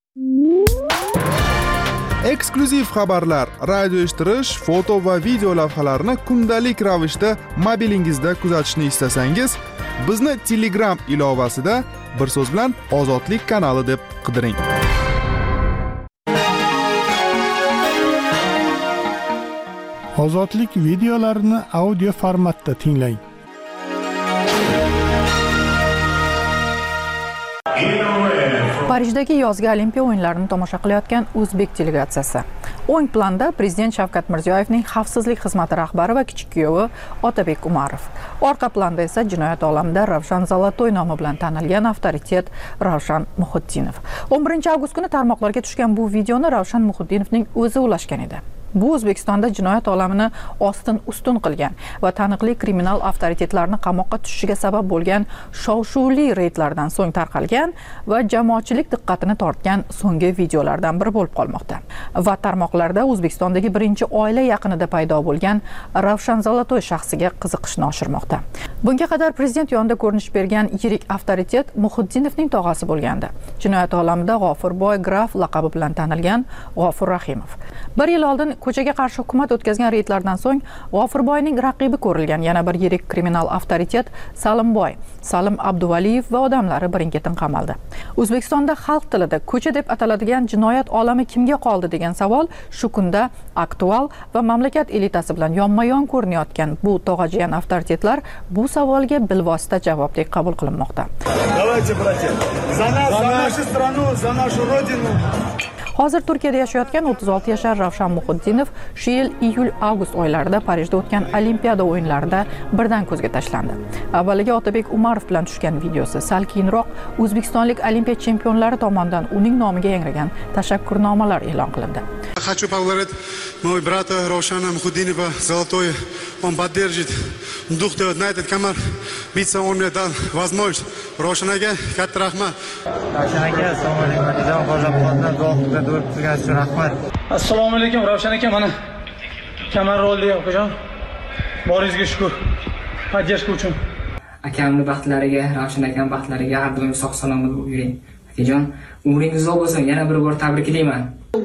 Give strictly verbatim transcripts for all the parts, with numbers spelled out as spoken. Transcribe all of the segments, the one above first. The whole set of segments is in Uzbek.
Eksklyuziv xabarlar, radio eshittirish, foto va video lavhalarni kundalik ravishda mobilingizda kuzatishni istasangiz, bizni Telegram ilovasida bir so'z bilan Ozodlik kanali deb qidiring. Ozodlik videolarini audio formatda tinglang. Parijdagi yozgi Olimpiya o'yinlarini tomosha qilayotgan o'zbek delegatsiyasi. O'ng planda Prezident Shavkat Mirziyoyevning xavfsizlik xizmati rahbari va kichik kuyovi Otabek Umarov. Orqa planda esa jinoyat olamida Ravshan Zolotoy nomi bilan tanilgan avtoritet Ravshan Muhiddinov. o'n birinchi avgust kuni tarmoqlarga tushgan bu videoni Ravshan Muhiddinovning o'zi ulashgan edi. Bu O'zbekistonda jinoyat olamini ostin ustun qilgan va taniqli kriminal avtoritetlarni qamoqqa tushishiga sabab bo'lgan shov-shuvli reydlardan so'ng tarqalgan va jamoatchilik diqqatini tortgan so'nggi videolardan biri bo'lib qolmoqda. Va tarmoqlarda O'zbekistondagi birinchi oila yaqinida paydo bo'lgan Ravshan Zolotoy shaxsiga qiziqishni oshirmoqda. Bunga qadar prezident yonida ko'rinish bergan yirik avtoritet Muhiddinovning tog'asi bo'lgandi. Jinoyat olamida G'ofurboy graf laqabi bilan tanilgan G'ofur Rahimov. Bir yil oldin ko'chaga qarshi hukumat o'tkazgan reydlardan so'ng G'ofurboyning raqibi ko'rilgan yana bir yirik kriminal avtoritet Salimboy, Salim Abduvaliyev va odamlari birin-ketin qamaldi. O'zbekistonda xalq tilida ko'cha deb ataladigan jinoyat olami kimga qoldi degan savol shu kunda aktual va mamlakat elitasi bilan yonma-yon ko'rinayotgan bu tog'ajiyan avtoritetlar bu savolga bilvosita javobdek qabul qilinmoqda. Давайте, братья, за нас, за нашу страну, за нашу родину. Hozir Turkiyada yashayotgan o'ttiz olti yashar Ravshan Muhiddinov shu yil iyul-avgust oylarida Parijda o'tgan Olimpiada o'yinlarida birdan ko'zga tashlandi. Avvaliga Otabek Umarov bilan tushgan videosi, sal keyinroq O'zbekistonlik Olimpiya chempionlari tomonidan uning nomiga yangragan tashakkurnomalar e'lon qilindi. Хочу поблагодарить моего брата Равшана Мухиддинова Золотой. Он поддержит дух на этот камер. Биться он мне дал возможность. Равшан aka, katta rahmat. Ravshan aka, assalomu alaykum. Javob hozir qoldi. Duoda durib turganingiz uchun rahmat. Assalomu alaykum Ravshan aka, mana kamar oldi okajon. Boringizga shukr. Поддержка uchun. Akamning baxtlariga, Ravshan akaning baxtlariga har doim sog' salomat bo'ling. Akajon, umringiz uzoq bo'lsin. Yana bir bor tabriklayman.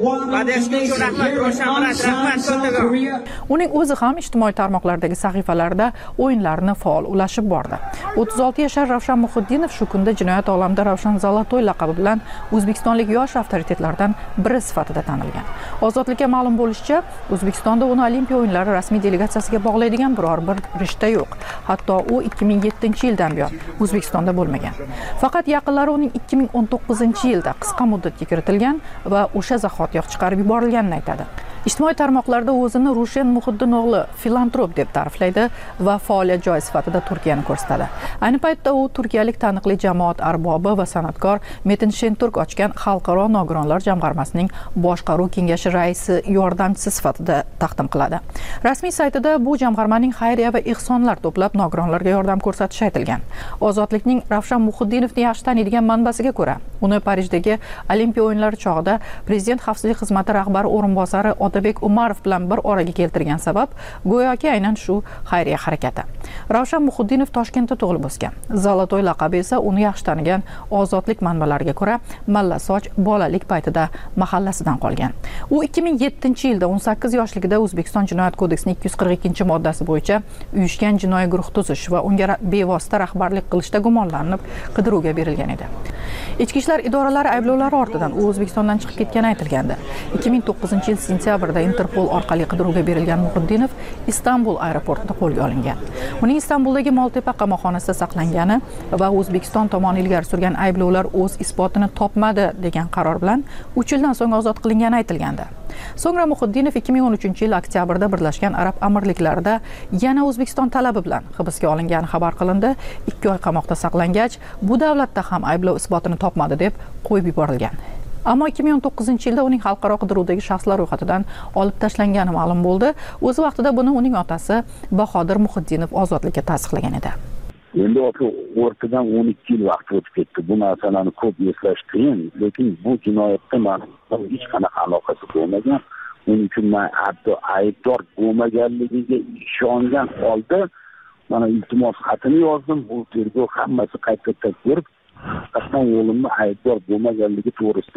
Uning o'zi ham ijtimoiy tarmoqlardagi sahifalarida o'yinlarni faol ulashib bordi. o'ttiz olti yashar Ravshan Muhiddinov shu kunda jinoyat olamida Ravshan Zolotoy laqabi bilan O'zbekistonlik yosh avtoritetlardan biri sifatida tanilgan. Ozodlikka ma'lum bo'lishicha, O'zbekistonda uni Olimpiya o'yinlari rasmiy delegatsiyasiga bog'laydigan biror bir rishta yo'q. Hatto u ikki ming yettinchi yildan buyon O'zbekistonda bo'lmagan. Faqat yaqinlari uning ikki ming o'n to'qqizinchi yilda qisqa muddatga kiritilgan va o'sha zahotiyoq chiqarib yuborilganini aytadi. Ijtimoiy tarmoqlarda o'zini Rushen Muhiddin o'g'li filantrop deb ta'riflaydi va faoliyat joyi sifatida Turkiyani ko'rsatadi. Ayni paytda u turkiyalik taniqli jamoat arbobi va san'atkor Metin Shenturk ochgan Xalqaro nogironlar jamg'armasining boshqaruv kengashi raisi yordamchisi sifatida taqdim qiladi. Rasmiy saytida bu jamg'armaning xayriya va ehsonlar to'plab nogironlarga yordam ko'rsatishi aytilgan. Ozodlikning Ravshan Muhiddinovni yaxshi taniydigan manbasiga ko'ra, uni Parijdagi Olimpiya o'yinlari chog'ida Prezident xavfsizlik xizmati rahbari o'rinbosari Otabek Umarov bilan bir oraga keltirgan sabab go'yoki aynan shu xayriya harakati. Ravshan Muhiddinov Toshkentda tug'ilib o'sgan. Zolotoy laqabi esa uni yaxshi tanigan ozodlik manbalariga ko'ra Mallasoch bolalik paytida mahallasidan qolgan. U ikki ming yettinchi yilda o'n sakkiz yoshligida O'zbekiston Jinoyat kodeksining ikki yuz qirq ikkinchi moddasi bo'yicha uyushgan jinoiy guruh tuzish va unga bevosita rahbarlik qilishda gumonlanib qidiruvga berilgan edi. Ichki ishlar idoralari ayblovlari ortidan u O'zbekistondan chiqib ketgani aytilgandi. ikki ming to'qqizinchi yil sentyabrda Interpol orqali qidiruvga berilgan Muhiddinov Istanbul aeroportida qo'lga olingan. Uning Istanbuldagi Moltepa qamoqxonasida saqlangani va O'zbekiston tomoni ilgari surgan ayblovlar o'z isbotini topmadi degan qaror bilan uch yildan so'ng ozod qilingani aytilgandi. So'ngra Muhiddinov ikki ming o'n uchinchi yil oktyabrda Birlashgan Arab Amirliklarida yana O'zbekiston talabi bilan hibsga olingani xabar qilindi. ikki oy qamoqda saqlangach, bu davlatda ham ayblov isbotini topmadi deb qo'yib yuborilgan. Ammo ikki ming o'n to'qqizinchi yilda uning xalqaro qidiruvdagi shaxslar ro'yxatidan olib tashlangani ma'lum bo'ldi. O'z vaqtida buni uning otasi Bahodir Muhiddinov ozodlikka tasdiqlagan edi. Endi o'rtadan o'n ikki yil vaqt o'tib ketdi. Bu narsalarni ko'p eslash qiyin, lekin bu jinoyatda ma'lum hech qanaqa aloqasi bo'lmagan. Uning uchun men hatto aybdor bo'lmaganligiga ishongan holda mana iltimos xatini yozdim. Bu tergov hammasi qayta-qayta ko'rib, qasam o'g'limni aybdor bo'lmaganligi to'g'risida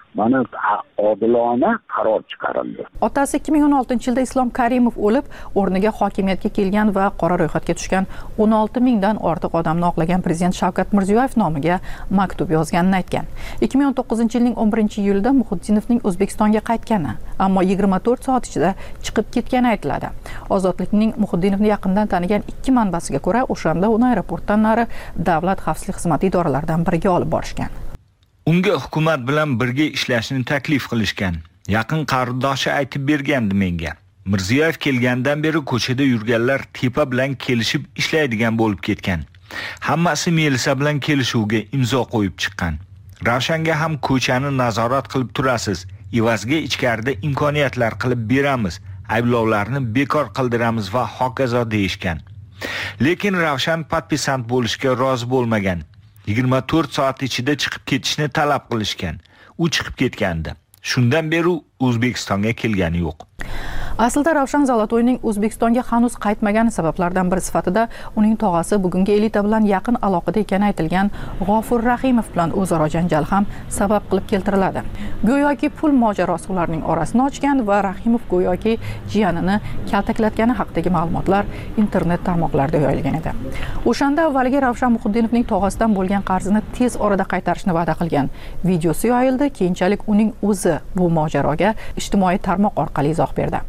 mana odilona qaror chiqarildi. Otasi ikki ming o'n oltinchi yilda Islom Karimov o'lib, o'rniga hokimiyatga kelgan va qora ro'yxatga tushgan o'n olti mingdan ortiq odamni oqlagan prezident Shavkat Mirziyoyev nomiga maktub yozganini aytgan. ikki ming o'n to'qqizinchi yilning o'n birinchi iyulida Muhitdinovning O'zbekistonga qaytgani, ammo yigirma to'rt soat ichida chiqib ketgani aytiladi. Ozodlikning Muhitdinovni yaqindan tanigan ikki manbasiga ko'ra, o'shanda uni aeroportdan nari davlat xavfsizlik xizmati idoralaridan biriga olib borishgan. Unga hukumat bilan birga ishlashni taklif qilishgan. Yaqin qarindoshi aytib bergandi menga. Mirziyoyev kelgandan beri ko'chada yurganlar tepa bilan kelishib ishlaydigan bo'lib ketgan. Hammasi Melisa bilan kelishuvga imzo qo'yib chiqqan. Ravshanga ham ko'chani nazorat qilib turasiz. Evaziga ichkarida imkoniyatlar qilib beramiz. Ayblovlarni bekor qildiramiz va hokazo deyishgan. Lekin Ravshan patpisant bo'lishga rozi bo'lmagan. yigirma to'rt soat ichida chiqib ketishni talab qilishgan. U chiqib ketgandi. Shundan beri O'zbekistonga kelgani yo'q. Aslida Ravshan Zolotoyning O'zbekistonga hanuz qaytmagani sabablardan biri sifatida uning tog'asi bugungi elita bilan yaqin aloqada ekani aytilgan G'ofur Rahimov bilan o'zaro janjal ham sabab qilib keltiriladi. Go'yoki pul mojarosi ularning orasini ochgan va Rahimov go'yoki jiyanini kaltaklatgani haqidagi ma'lumotlar internet tarmoqlarida yoyilgan edi. O'shanda avvaliga Ravshan Muhitdinovning tog'asidan bo'lgan qarzini tez orada qaytarishni va'da qilgan videosi yoyildi, keyinchalik uning o'zi bu mojaroga ijtimoiy tarmoq orqali izoh berdi.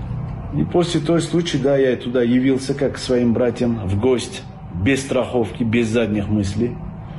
И после той случая, да, я туда явился как к своим братьям в гости, без страховки, без задних мыслей.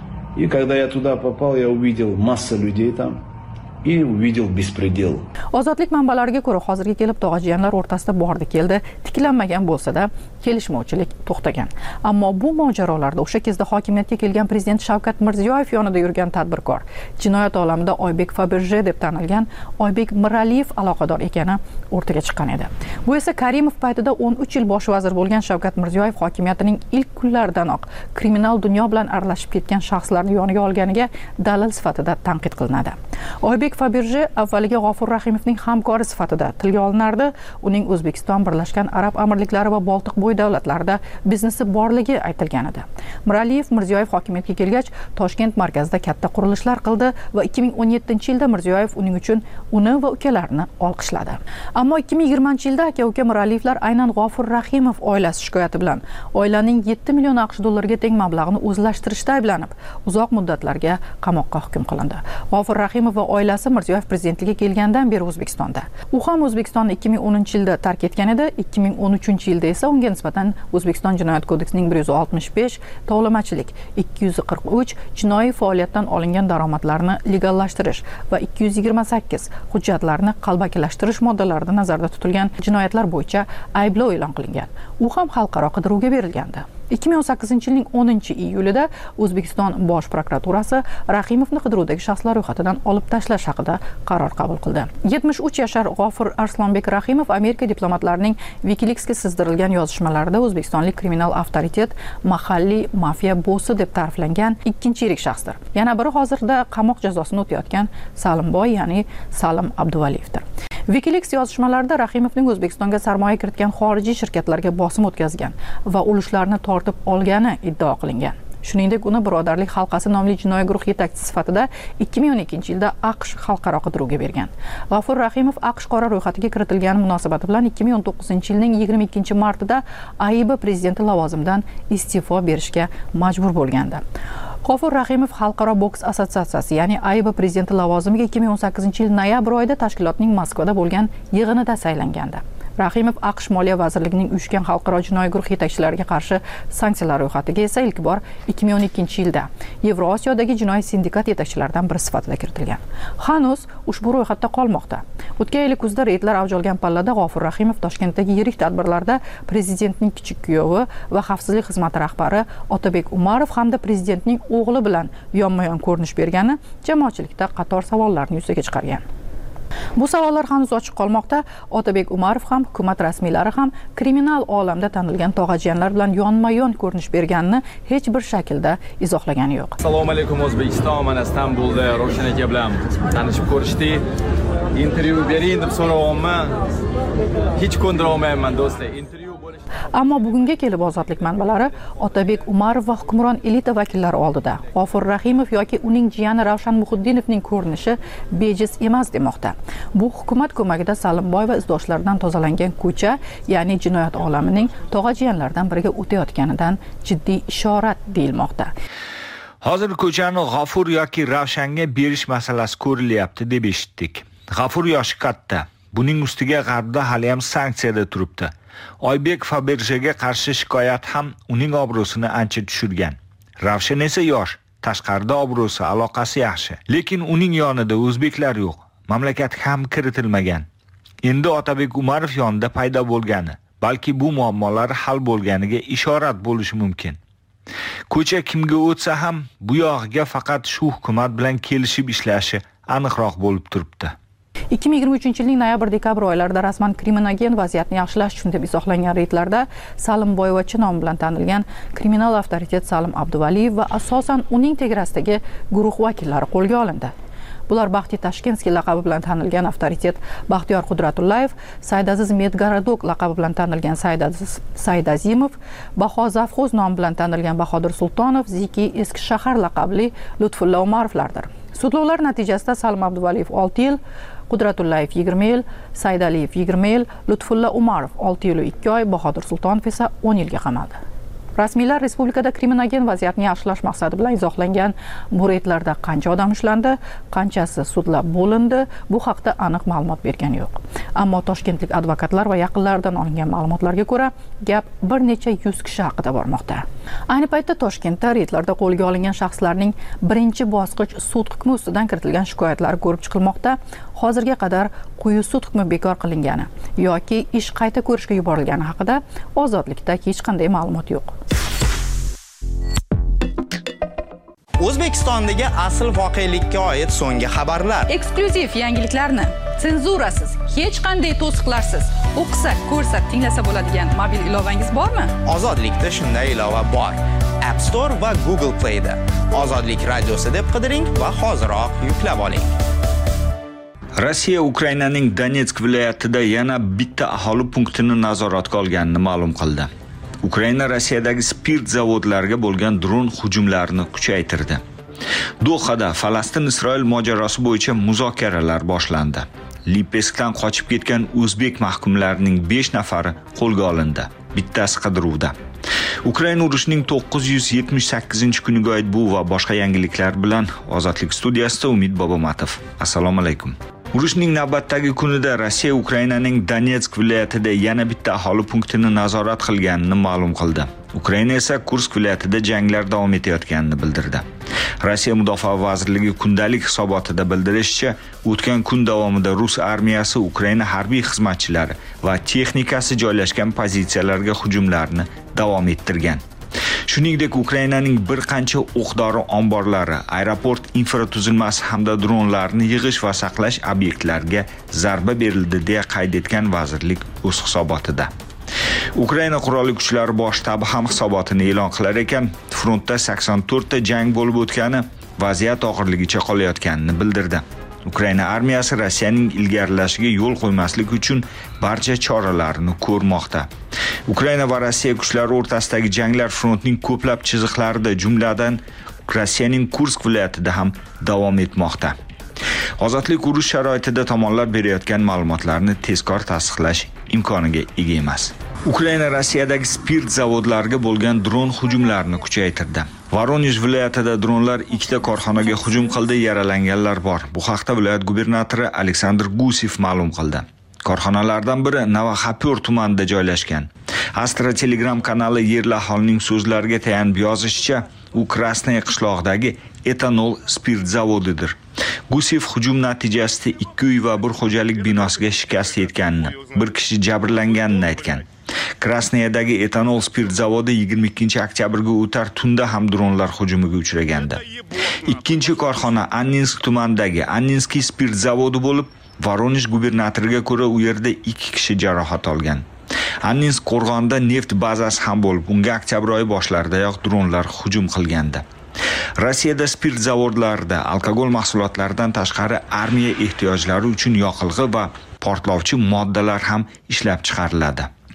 И когда я туда попал, я увидел массу людей там и увидел беспредел. Ozodlik manbalariga ko'ra, hozirga kelib tog'ajiyanlar o'rtasida bordi keldi, tiklanmagan bo'lsa-da, kelishmovchilik to'xtagan. Ammo bu mojarolarda o'sha kezda hokimiyatga kelgan prezident Shavkat Mirziyoyev yonida yurgan tadbirkor, jinoyat olamida Oybek Faberje deb tanilgan Oybek Miraliyev aloqador ekani o'rtaga chiqqan edi. Bu esa Karimov paytida o'n uch yil bosh vazir bo'lgan Shavkat Mirziyoyev hokimiyatining ilk kunlaridanoq kriminal dunyo bilan aralashib ketgan shaxslarni yoniga olganiga dalil sifatida tanqid qilinadi. Oybek Faberje avvaliga G'ofur Rahimovning hamkori sifatida tilga olinardi. Uning O'zbekiston, Birlashgan Arab Amirliklari va Boltiqbo'yi davlatlarida biznesi borligi aytilgan edi. Miraliyev Mirziyoyev hokimiyatga kelgach, Toshkent markazida katta qurilishlar qildi va ikki ming o'n yettinchi yilda Mirziyoyev uning uchun uni va ukalarini olqishladi. Ammo ikki ming yigirmanchi yilda aka-uka Miraliyevlar aynan G'ofur Rahimov oilasi shikoyati bilan oilaning yetti million aqsh dollariga teng mablag'ni o'zlashtirishda ayblanib, uzoq muddatlarga qamoqqa hukm qilindi. G'ofur Rahimov va oilasi Mirziyoyev prezidentligiga kelgandan beri O'zbekistonda. U ham O'zbekistonni ikki ming o'ninchi yilda tark etgan edi. ikki ming o'n uchinchi yilda esa unga nisbatan O'zbekiston Jinoyat kodeksining bir yuz oltmish besh, tovlamachilik, ikki yuz qirq uch, jinoiy faoliyatdan olingan daromadlarni legallashtirish va ikki yuz yigirma sakkiz hujjatlarni qalbakilashtirish moddalarida nazarda tutilgan jinoyatlar bo'yicha ayblov e'lon qilingan. U ham xalqaro qidiruvga berilgandi. ikki ming o'n sakkizinchi yilning o'ninchi iyulida O'zbekiston Bosh prokuraturasi Rahimovni qidiruvdagi shaxslar ro'yxatidan olib tashlash haqida qaror qabul qildi. yetmish uch yashar G'ofur Arslonbek Rahimov Amerika diplomatlarining WikiLeaksga sizdirilgan yozishmalarida o'zbekistonlik kriminal avtoritet, mahalliy mafiya bossi deb ta'riflangan ikkinchi yirik shaxsdir. Yana biri hozirda qamoq jazosini o'tayotgan Salimboy, ya'ni Salim Abduvaliyevdir. WikiLeaks yozishmalarida Rahimovning O'zbekistonga sarmoya kiritgan xorijiy shirkatlarga bosim o'tkazgan va ulushlarni tortib olgani iddao qilingan. Shuningdek, uni Birodarlik halqasi nomli jinoiy guruh yetakchisi sifatida ikki ming o'n ikkinchi yilda AQSh xalqaro qidiruvga bergan. G'ofur Rahimov AQSh qora ro'yxatiga kiritilgani munosabati bilan ikki ming o'n to'qqizinchi yilning yigirma ikkinchi martida A I B prezidenti lavozimidan iste'fo berishga majbur bo'lgandi. G'ofur Rahimov Xalqaro boks assotsiatsiyasi, ya'ni A I B prezidenti lavozimiga ikki ming o'n sakkizinchi yil noyabr oyida tashkilotning Moskvada bo'lgan yig'inida saylangandi. Rahimov AQSh Moliya vazirligining uyushgan xalqaro jinoiy guruh yetakchilariga qarshi sanksiyalar ro'yxatiga esa ilk bor ikki ming o'n ikkinchi yilda Yevrosiyodagi jinoiy sindikat yetakchilaridan biri sifatida kiritilgan. Hanuz ushbu ro'yxatda qolmoqda. O'tgan yil kuzda reydlar avj olgan pallada G'ofur Rahimov Toshkentdagi yirik tadbirlarda prezidentning kichik kuyovi va xavfsizlik xizmati rahbari Otabek Umarov hamda prezidentning o'g'li bilan yonma-yon ko'rinish bergani jamoatchilikda qator savollarni yuzaga chiqargan. Bu savollar hanuz ochiq qolmoqda. Otabek Umarov ham, hukumat rasmiylari ham kriminal olamda tanilgan tog'ajiyanlar bilan yonma-yon ko'rinish berganini hech bir shaklda izohlagani yo'q. Assalomu alaykum O'zbekiston, mana Istanbulda Ravshan aka bilan tanishib ko'rishdik. Intervyu bering deb so'rayapman. Hech ko'ndira olmayman do'stlar. Intervyu Ammo bugunga kelib ozodlik manbalari Otabek Umarov va hukmron elita vakillari oldida G'ofur Rahimov yoki uning jiyani Ravshan Muhiddinovning ko'rinishi bejiz emas demoqda. Bu hukumat ko'magida Salimboy va izdoshlaridan tozalangan ko'cha, ya'ni jinoyat olamining tog'a-jiyanlardan biriga o'tayotganidan jiddiy ishorat deyilmoqda. Hozir ko'chani G'ofur yoki Ravshanga berish masalasi ko'rilyapti deb eshitdik. G'ofur yoshi katta. Buning ustiga G'arbda hali ham sanksiyada turibdi. Oybek Faberje'ga qarshi shikoyat ham uning obro'sini ancha tushirgan. Ravshan esa yosh, tashqarida obro'si, aloqasi yaxshi. Lekin uning yonida o'zbeklar yo'q. Mamlakat ham kiritilmagan. Endi Otabek Umarov yonida paydo bo'lgani, balki bu muammolar hal bo'lganiga ishorat bo'lishi mumkin. Ko'cha kimga o'tsa ham bu yog'iga faqat shu hukumat bilan kelishib ishlashi aniqroq bo'lib turibdi. ikki ming yigirma uchinchi yilning noyabr-dekabr oylarida rasman kriminogen vaziyatni yaxshilash uchun deb izohlangan reydlarda Salimboyevachi nomi bilan tanilgan kriminal avtoritet Salim Abduvaliyev va asosan uning tegarasidagi guruh vakillari qo'lga olindi. Bular Baxti Tashkenskiy laqabi bilan tanilgan avtoritet Baxtiyor Qudratullayev, Saydaziz Medgaradok laqabi bilan tanilgan Saydaziz Saydazimov, Baho Zavxoz nomi bilan tanilgan Bahodir Sultonov, Ziki Eski shahar laqabli Lutfulla Umarovlardir. Sudlovlar natijasida Salim Abduvaliyev olti yil, Qudratullayev yigirma yil, Saydaliyev yigirma yil, Lutfulla Umarov olti yil ikki oy, Bahodir Sultonov esa o'n yilga qamaldi. Rasmiylar respublikada kriminogen vaziyatni yaxshilash maqsadi bilan izohlangan bu reydlarda qancha odam ushlandi, qanchasi sudlab bo'lindi, bu haqda aniq ma'lumot bergani yo'q. Ammo toshkentlik advokatlar va yaqinlaridan olingan ma'lumotlarga ko'ra, gap bir necha yuz kishi haqida bormoqda. Ayni paytda Toshkentda reydlarda qo'lga olingan shaxslarning birinchi bosqich sud hukmi ustidan kiritilgan shikoyatlari ko'rib chiqilmoqda. Hozirga qadar quyi sud hukmi bekor qilingani yoki ish qayta ko'rishga yuborilgani haqida ozodlikda hech qanday ma'lumot yo'q. O'zbekistondagi asl voqelikka oid so'nggi xabarlar. Eksklyuziv yangiliklarni senzurasiz, hech qanday to'siqlarsiz o'qisa, ko'rsa, tinglasa bo'ladigan mobil ilovangiz bormi? Ozodlikda shunday ilova bor. App Store va Google Play da. Ozodlik radiosi deb qidiring va hoziroq yuklab oling. Rossiya Ukrainaning Donetsk viloyatida yana bitta aholi punktini nazoratga olganini ma'lum qildi. Ukraina Rossiyadagi spirt zavodlariga bo'lgan dron hujumlarini kuchaytirdi. Dohada Falastin-Isroil mojarosi bo'yicha muzokaralar boshlandi. Lipeskdan qochib ketgan o'zbek mahkumlarining besh nafari qo'lga olindi. Bittasi qidiruvda. Ukraina urushining to'qqiz yuz yetmish sakkizinchi kuniga oid bu va boshqa yangiliklar bilan Ozodlik studiyasida Umid Bobomatov. Assalomu alaykum. Urushning navbatdagi kunida Rossiya Ukrainaning Donetsk viloyatida yana bitta aholi punktini nazorat qilganini ma'lum qildi. Ukraina esa Kursk viloyatida janglar davom etayotganini bildirdi. Rossiya Mudofaa vazirligi kundalik hisobotida bildirishicha, o'tgan kun davomida Rus armiyasi Ukraina harbiy xizmatchilari va texnikasi joylashgan pozitsiyalarga hujumlarni davom ettirgan. Shuningdek, Ukrainaning bir qancha o'q-dori omborlari, aeroport infratuzilmasi hamda dronlarni yig'ish va saqlash obyektlariga zarba berildi deya qayd etgan vazirlik o'z hisobotida. Ukraina qurolli kuchlari bosh shtabi ham hisobotini e'lon qilar ekan, frontda sakson to'rtta jang bo'lib o'tgani vaziyat og'irligicha qolayotganini bildirdi. Ukraina armiyasi Rossiyaning ilgarilashiga yo'l qo'ymaslik uchun barcha choralarni ko'rmoqda. Ukraina va Rossiya kuchlari o'rtasidagi janglar frontning ko'plab chiziqlarida, jumladan Rossiyaning Kursk viloyatida ham davom etmoqda. Ozodlik urush sharoitida tomonlar berayotgan ma'lumotlarni tezkor tasdiqlash imkoniga ega emas. Ukraina Rossiyadagi spirt zavodlariga bo'lgan dron hujumlarini kuchaytirdi. Voronezh viloyatida dronlar ikkita korxonaga hujum qildi, yaralanganlar bor. Bu haqda viloyat gubernatori Aleksandr Gusev ma'lum qildi. Korxonalardan biri Navoxapyor tumanida joylashgan. Astra Telegram kanali yerli aholining so'zlariga tayanib yozishicha, u Krasnaya qishlog'idagi etanol spirt zavodidir. Gusev hujum natijasida ikki uy va bir xo'jalik binosiga shikast yetganini, bir kishi jabrlanganini aytgan. Krasnayadagi etanol spirt zavodi yigirma ikkinchi oktyabrga o'tar tunda ham dronlar hujumiga uchragandi. Ikkinchi korxona Anninsk tumanidagi Anninskiy spirt zavodi bo'lib, Voronezh gubernatoriga ko'ra u yerda ikki kishi jarohat olgan. Anninsk qo'rg'onida neft bazasi ham bo'lib, unga oktyabr oyi boshlaridayoq dronlar hujum qilgandi. Rossiyada spirt zavodlarida alkogol mahsulotlaridan tashqari armiya ehtiyojlari uchun yoqilg'i va portlovchi moddalar ham ishlab chiqariladi.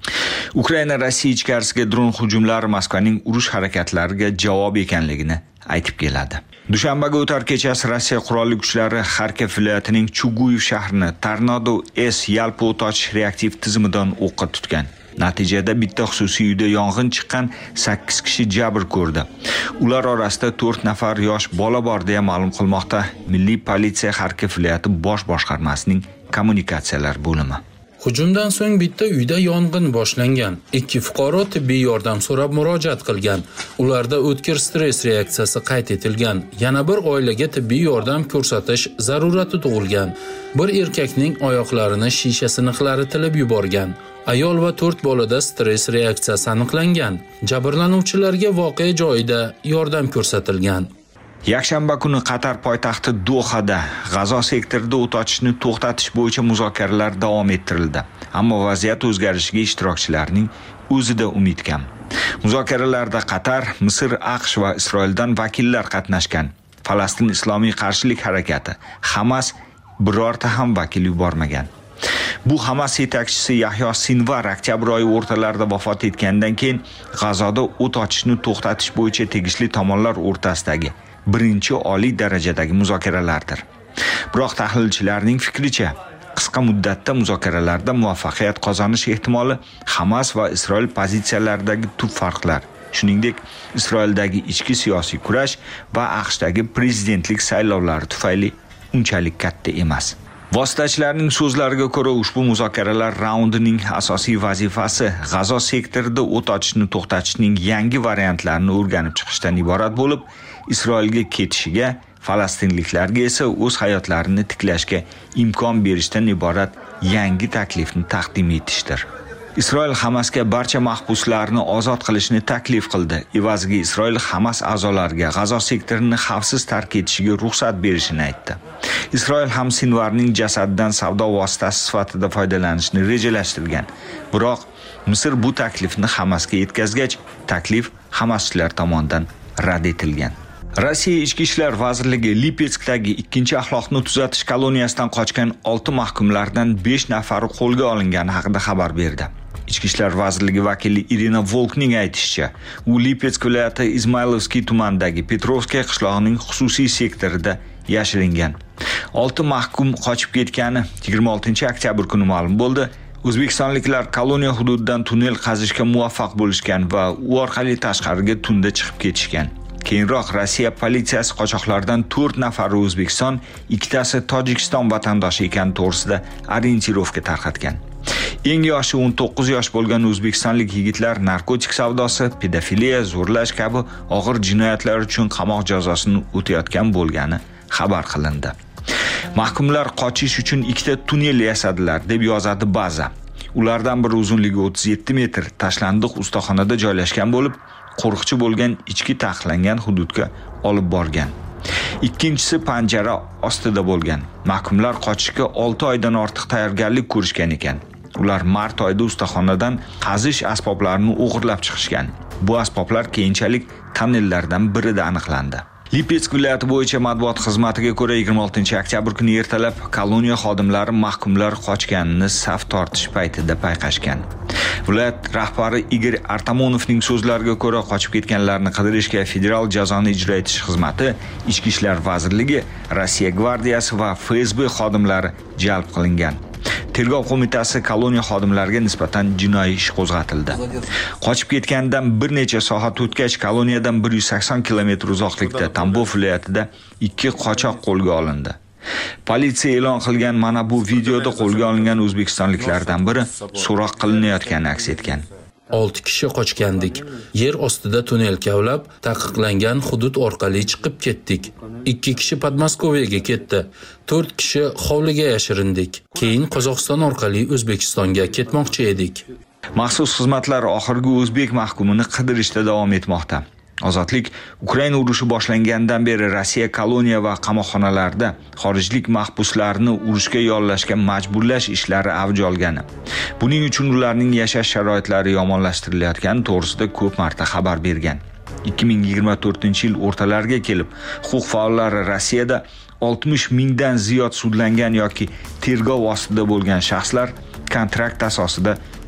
Ukraina Rossiya ichkarisiga dron hujumlari Moskvaning urush harakatlariga javob ekanligini aytib keladi. Dushanbaga o'tar kechasi Rossiya qurolli kuchlari Xarkov viloyatining Chuguyev shahrini Tornado S yalpi o't ochish reaktiv tizimidan o'qqa tutgan. Natijada bitta xususiy uyda yong'in chiqqan, sakkiz kishi jabr ko'rdi. Ular orasida to'rt nafar yosh bola bor deya ma'lum qilmoqda Milliy politsiya Xarkov viloyati bosh boshqarmasining kommunikatsiyalar bo'limi. Hujumdan so'ng bitta uyda yong'in boshlangan. Ikki fuqaro tibbiy yordam so'rab murojaat qilgan. Ularda o'tkir stress reaksiyasi qayd etilgan. Yana bir oilaga tibbiy yordam ko'rsatish zarurati tug'ilgan. Bir erkakning oyoqlarini shisha siniqlari tilib yuborgan. Ayol va to'rt bolada stress reaksiyasi aniqlangan. Jabrlanuvchilarga voqea joyida yordam ko'rsatilgan. Yakshanba kuni Qatar poytaxti Dohada G'azo sektorida o't ochishni to'xtatish bo'yicha muzokaralar davom ettirildi. Ammo vaziyat o'zgarishiga ishtirokchilarning o'zida umid kam. Muzokaralarda Qatar, Misr, AQSh va Isroildan vakillar qatnashgan. Falastin Islomiy qarshilik harakati Hamas birorta ham vakil yubormagan. Bu Hamas yetakchisi Yahyo Sinvar oktyabr oyi o'rtalarida vafot etgandan keyin G'azoda o't ochishni to'xtatish bo'yicha tegishli tomonlar o'rtasidagi birinchi oliy darajadagi muzokaralardir. Biroq tahlilchilarning fikricha, qisqa muddatda muzokaralarda muvaffaqiyat qozonish ehtimoli Hamas va Isroil pozitsiyalaridagi tub farqlar, shuningdek Isroildagi ichki siyosiy kurash va AQShdagi prezidentlik saylovlari tufayli unchalik katta emas. Vositachilarning so'zlariga ko'ra, ushbu muzokaralar raundining asosiy vazifasi G'azo sektorida o't ochishni to'xtatishning yangi variantlarini o'rganib chiqishdan iborat bo'lib, Isroilga ketishiga, falastinliklarga esa o'z hayotlarini tiklashga imkon berishdan iborat yangi taklifni taqdim etishdir. Isroil Hamasga barcha mahbuslarni ozod qilishni taklif qildi. Evaziga Isroil Hamas a'zolariga G'azo sektorini xavfsiz tark etishiga ruxsat berishini aytdi. Isroil ham Sinvarning jasadidan savdo vositasi sifatida foydalanishni rejalashtirgan. Biroq Misr bu taklifni Hamasga yetkazgach, taklif Hamaschilar tomonidan rad etilgan. Rossiya Ichki ishlar vazirligi Lipetskdagi ikkinchi axloqni tuzatish koloniyasidan qochgan olti mahkumlardan besh nafari qo'lga olingani haqida xabar berdi. Ichki ishlar vazirligi vakili Irina Volkning aytishicha, u Lipetsk viloyati Izmaylovskiy tumanidagi Petrovskiy qishlog'ining xususiy sektorida yashiringan. olti mahkum qochib ketgani yigirma oltinchi oktyabr kuni ma'lum bo'ldi. O'zbekistonliklar koloniya hududidan tunnel qazishga muvaffaq bo'lishgan va u orqali tashqariga tunda chiqib ketishgan. Keyinroq Rossiya politsiyasi qochoqlardan to'rt nafari O'zbekiston, ikkitasi Tojikiston vatandoshi ekani to'g'risida orientirovka tarqatgan. Eng yoshi o'n to'qqiz yosh bo'lgan o'zbekistonlik yigitlar narkotik savdosi, pedofiliya, zo'rlash kabi og'ir jinoyatlar uchun qamoq jazosini o'tayotgan bo'lgani xabar qilindi. Mahkumlar qochish uchun ikkita tunnel yasadilar, deb yozadi Baza. Ulardan biri uzunligi o'ttiz yetti metr, tashlandiq ustaxonada joylashgan bo'lib, qo'riqchi bo'lgan ichki taqiqlangan hududga olib borgan. Ikkinchisi panjara ostida bo'lgan. Mahkumlar qochishga olti oydan ortiq tayyorgarlik ko'rishgan ekan. Ular mart oyida ustaxonadan qazish asboblarini o'g'irlab chiqishgan. Bu asboblar keyinchalik tonnellardan birida aniqlandi. Lipetsk viloyati bo'yicha matbuot xizmatiga ko'ra yigirma oltinchi oktyabr kuni ertalab koloniya xodimlari mahkumlar qochganini saf tortish paytida payqashgan. Viloyat rahbari Igor Artamonovning so'zlariga ko'ra, qochib ketganlarni qidirishga Federal jazoni ijro etish xizmati, Ichki ishlar vazirligi, Rossiya gvardiyasi va F S B xodimlari jalb qilingan. Tergov qo'mitasi koloniya xodimlariga nisbatan jinoiy ish qo'zg'atildi. Qochib ketgandan bir necha soat o'tgach, koloniyadan bir yuz sakson kilometr uzoqlikda Tambov viloyatida ikki qochoq qo'lga olindi. Politsiya e'lon qilgan mana bu videoda qo'lga olingan o'zbekistonliklardan biri so'roq qilinayotgani aks etgan. olti kishi qochgandik. Yer ostida tunnel kavlab, taqiqlangan hudud orqali chiqib ketdik. ikki kishi Podmoskoviyaga ketdi. to'rt kishi hovliga yashirindik. Keyin Qozog'iston orqali O'zbekistonga ketmoqchi edik. Maxsus xizmatlar oxirgi o'zbek mahkumini qidirishda davom etmoqda. Ozodlik Ukraina urushi boshlangandan beri Rossiya koloniya va qamoqxonalarida xorijlik mahbuslarni urushga yollashga majburlash ishlari avj olgani. Buning uchun ularning yashash sharoitlari yomonlashtirilayotgani to'g'risida ko'p marta xabar bergan. ikki ming yigirma to'rtinchi yil o'rtalariga kelib, huquq faollari Rossiyada oltmish mingdan ziyod sudlangan yoki tergov ostida bo'lgan shaxslar kontrakt asosida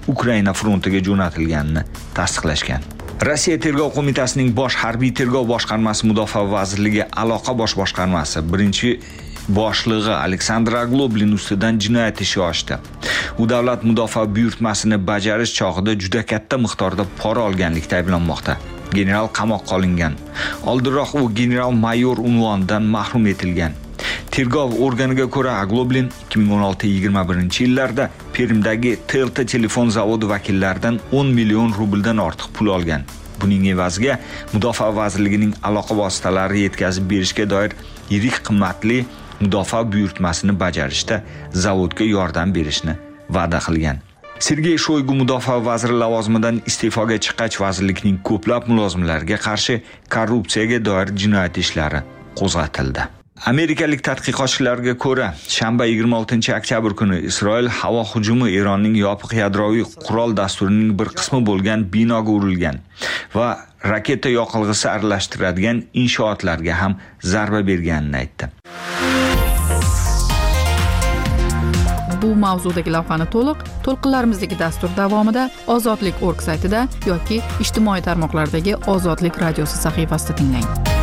Ukraina frontiga jo'natilganini tasdiqlashgan. Rossiya Tergov qo'mitasining bosh harbiy tergov boshqarmasi Mudofaa vazirligi aloqa bosh boshqarmasi birinchi boshlig'i Aleksandr Agloblin ustidan jinoyat ishi ochdi. U davlat mudofaa buyurtmasini bajarish chog'ida juda katta miqdorda pora olganlikda ayblanmoqda. General qamoqqa olingan. Oldinroq u general mayor unvonidan mahrum etilgan. Tergov organiga ko'ra Agloblin ikki ming o'n olti yigirma birinchi yillarda Permdagi Telta telefon zavodi vakillaridan o'n million rubldan ortiq pul olgan. Buning evaziga Mudofaa vazirligining aloqa vositalari yetkazib berishga doir yirik qimmatli mudofaa buyurtmasini bajarishda zavodga yordam berishni va'da qilgan. Sergey Shoygu mudofaa vaziri lavozimidan iste'foga chiqqach, vazirlikning ko'plab mulozimlariga qarshi korrupsiyaga doir jinoyat ishlari qo'zg'atildi. Amerikalik tadqiqotchilarga ko'ra, shanba yigirma oltinchi oktyabr kuni Isroil havo hujumi Eronning yopiq yadroviy qurol dasturining bir qismi bo'lgan binoga urilgan va raketa yoqilg'isi aralashtiradigan inshootlarga ham zarba berganini aytdi. Bu mavzudagi lavhani to'liq to'lqinlarimizdagi dastur davomida Ozodlik nokta org saytida yoki ijtimoiy tarmoqlardagi Ozodlik radiosi sahifasida tinglang.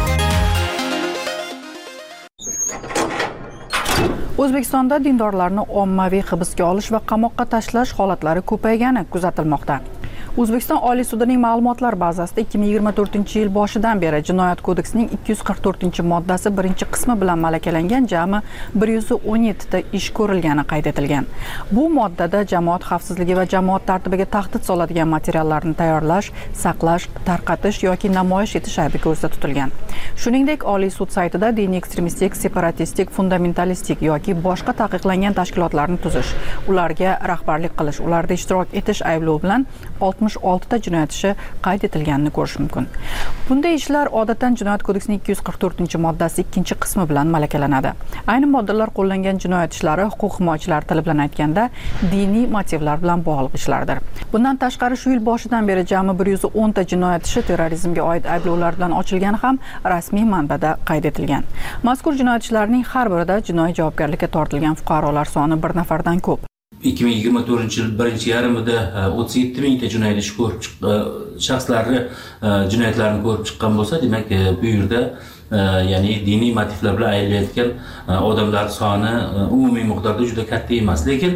O'zbekistonda dindorlarni ommaviy hibsga olish va qamoqqa tashlash holatlari ko'paygani kuzatilmoqda. O'zbekiston Oliy sudining ma'lumotlar bazasida ikki ming yigirma to'rtinchi yil boshidan beri Jinoyat kodeksining ikki yuz qirq to'rtinchi moddasi birinchi qismi bilan malakalangan jami bir yuz o'n yetti ta ish ko'rilgani qayd etilgan. Bu moddada jamoat xavfsizligi va jamoat tartibiga tahdid soladigan materiallarni tayyorlash, saqlash, tarqatish yoki namoyish etish aybi ko'zda tutilgan. Shuningdek, Oliy sud saytida diniy ekstremistik, separatistik, fundamentalistik yoki boshqa taqiqlangan tashkilotlarni tuzish, ularga rahbarlik qilish, ularda ishtirok etish ayblovi bilan oltmish olti ta jinoyat ishi qayd etilganini ko'rish mumkin. Bunday ishlar odatdan Jinoyat kodeksining ikki yuz qirq to'rtinchi moddasi ikkinchi qismi bilan malakalanadi. Ayni moddalar qo'llangan jinoyat ishlari huquq himoyachilar tili bilan aytganda diniy motivlar bilan bog'liq ishlardir. Bundan tashqari shu yil boshidan beri jami bir yuz o'n ta jinoyat ishi terrorizmga oid ayblovlar bilan ochilgani ham rasmiy manbada qayd etilgan. Mazkur jinoyat ishlarining har birida jinoiy javobgarlikka tortilgan fuqarolar soni bir nafardan ko'p. ikki ming yigirma to'rtinchi yil birinchi yarmida o'ttiz yetti mingta jinoyat ishi ko'rib chiqqan shaxslarni jinoyatlarni ko'rib chiqqan bo'lsa, demak bu yerda ya'ni diniy motivlar bilan aylanayotgan odamlar soni umumiy miqdorda juda katta emas, lekin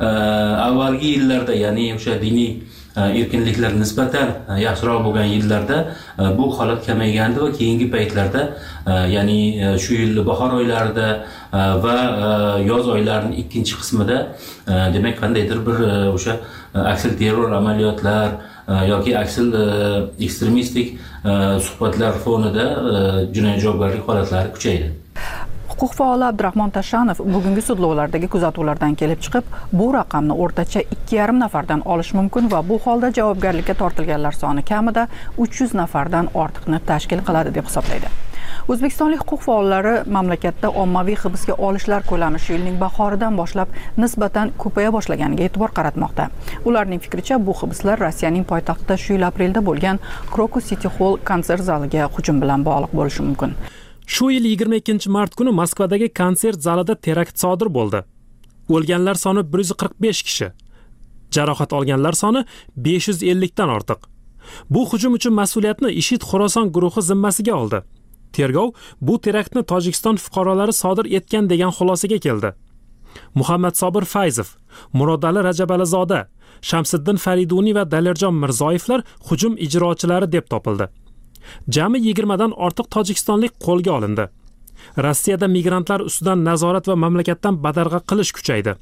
avvalgi yillarda, ya'ni o'sha diniy erkinliklar nisbatan yaxshiroq bo'lgan yillarda bu holat kamaygandi va keyingi paytlarda, ya'ni shu yil bahor oylarida va yoz oylarining ikkinchi qismida demak qandaydir bir o'sha aksil terror amaliyotlar yoki aksil ekstremistik suhbatlar fonida jinoiy javobgarlik holatlari kuchaydi. Huquq faoli Abdurahmon Tashanov bugungi sudlovlardagi kuzatuvlardan kelib chiqib, bu raqamni o'rtacha ikki yarim nafardan olish mumkin va bu holda javobgarlikka tortilganlar soni kamida uch yuz nafardan ortiqni tashkil qiladi deb hisoblaydi. O'zbekistonlik huquq faollari mamlakatda ommaviy hibsga olishlar ko'lami shu yilning bahoridan boshlab nisbatan ko'paya boshlaganiga e'tibor qaratmoqda. Ularning fikricha, bu hibslar Rossiyaning poytaxtida shu yil aprelda bo'lgan Krokus City Hall konsert zaliga hujum bilan bog'liq bo'lishi mumkin. Shu yil yigirma ikkinchi mart kuni Moskvadagi konsert zalida terakt sodir bo'ldi. O'lganlar soni bir yuz qirq besh kishi, jarohat olganlar soni besh yuz ellik dan ortiq. Bu hujum uchun mas'uliyatni IShID Xorason guruhi zimmasiga oldi. Tergov bu teraktni Tojikiston fuqarolari sodir etgan degan xulosaga keldi. Muhammad Sobir Fayzov, Murodali Rajabalizoda, Shamsiddin Fariduniy va Dalirjon Mirzoyevlar hujum ijrochilari deb topildi. Jami yigirmadan ortiq tojikistonlik qo'lga olindi. Rossiyada migrantlar ustidan nazorat va mamlakatdan badarg'a qilish kuchaydi.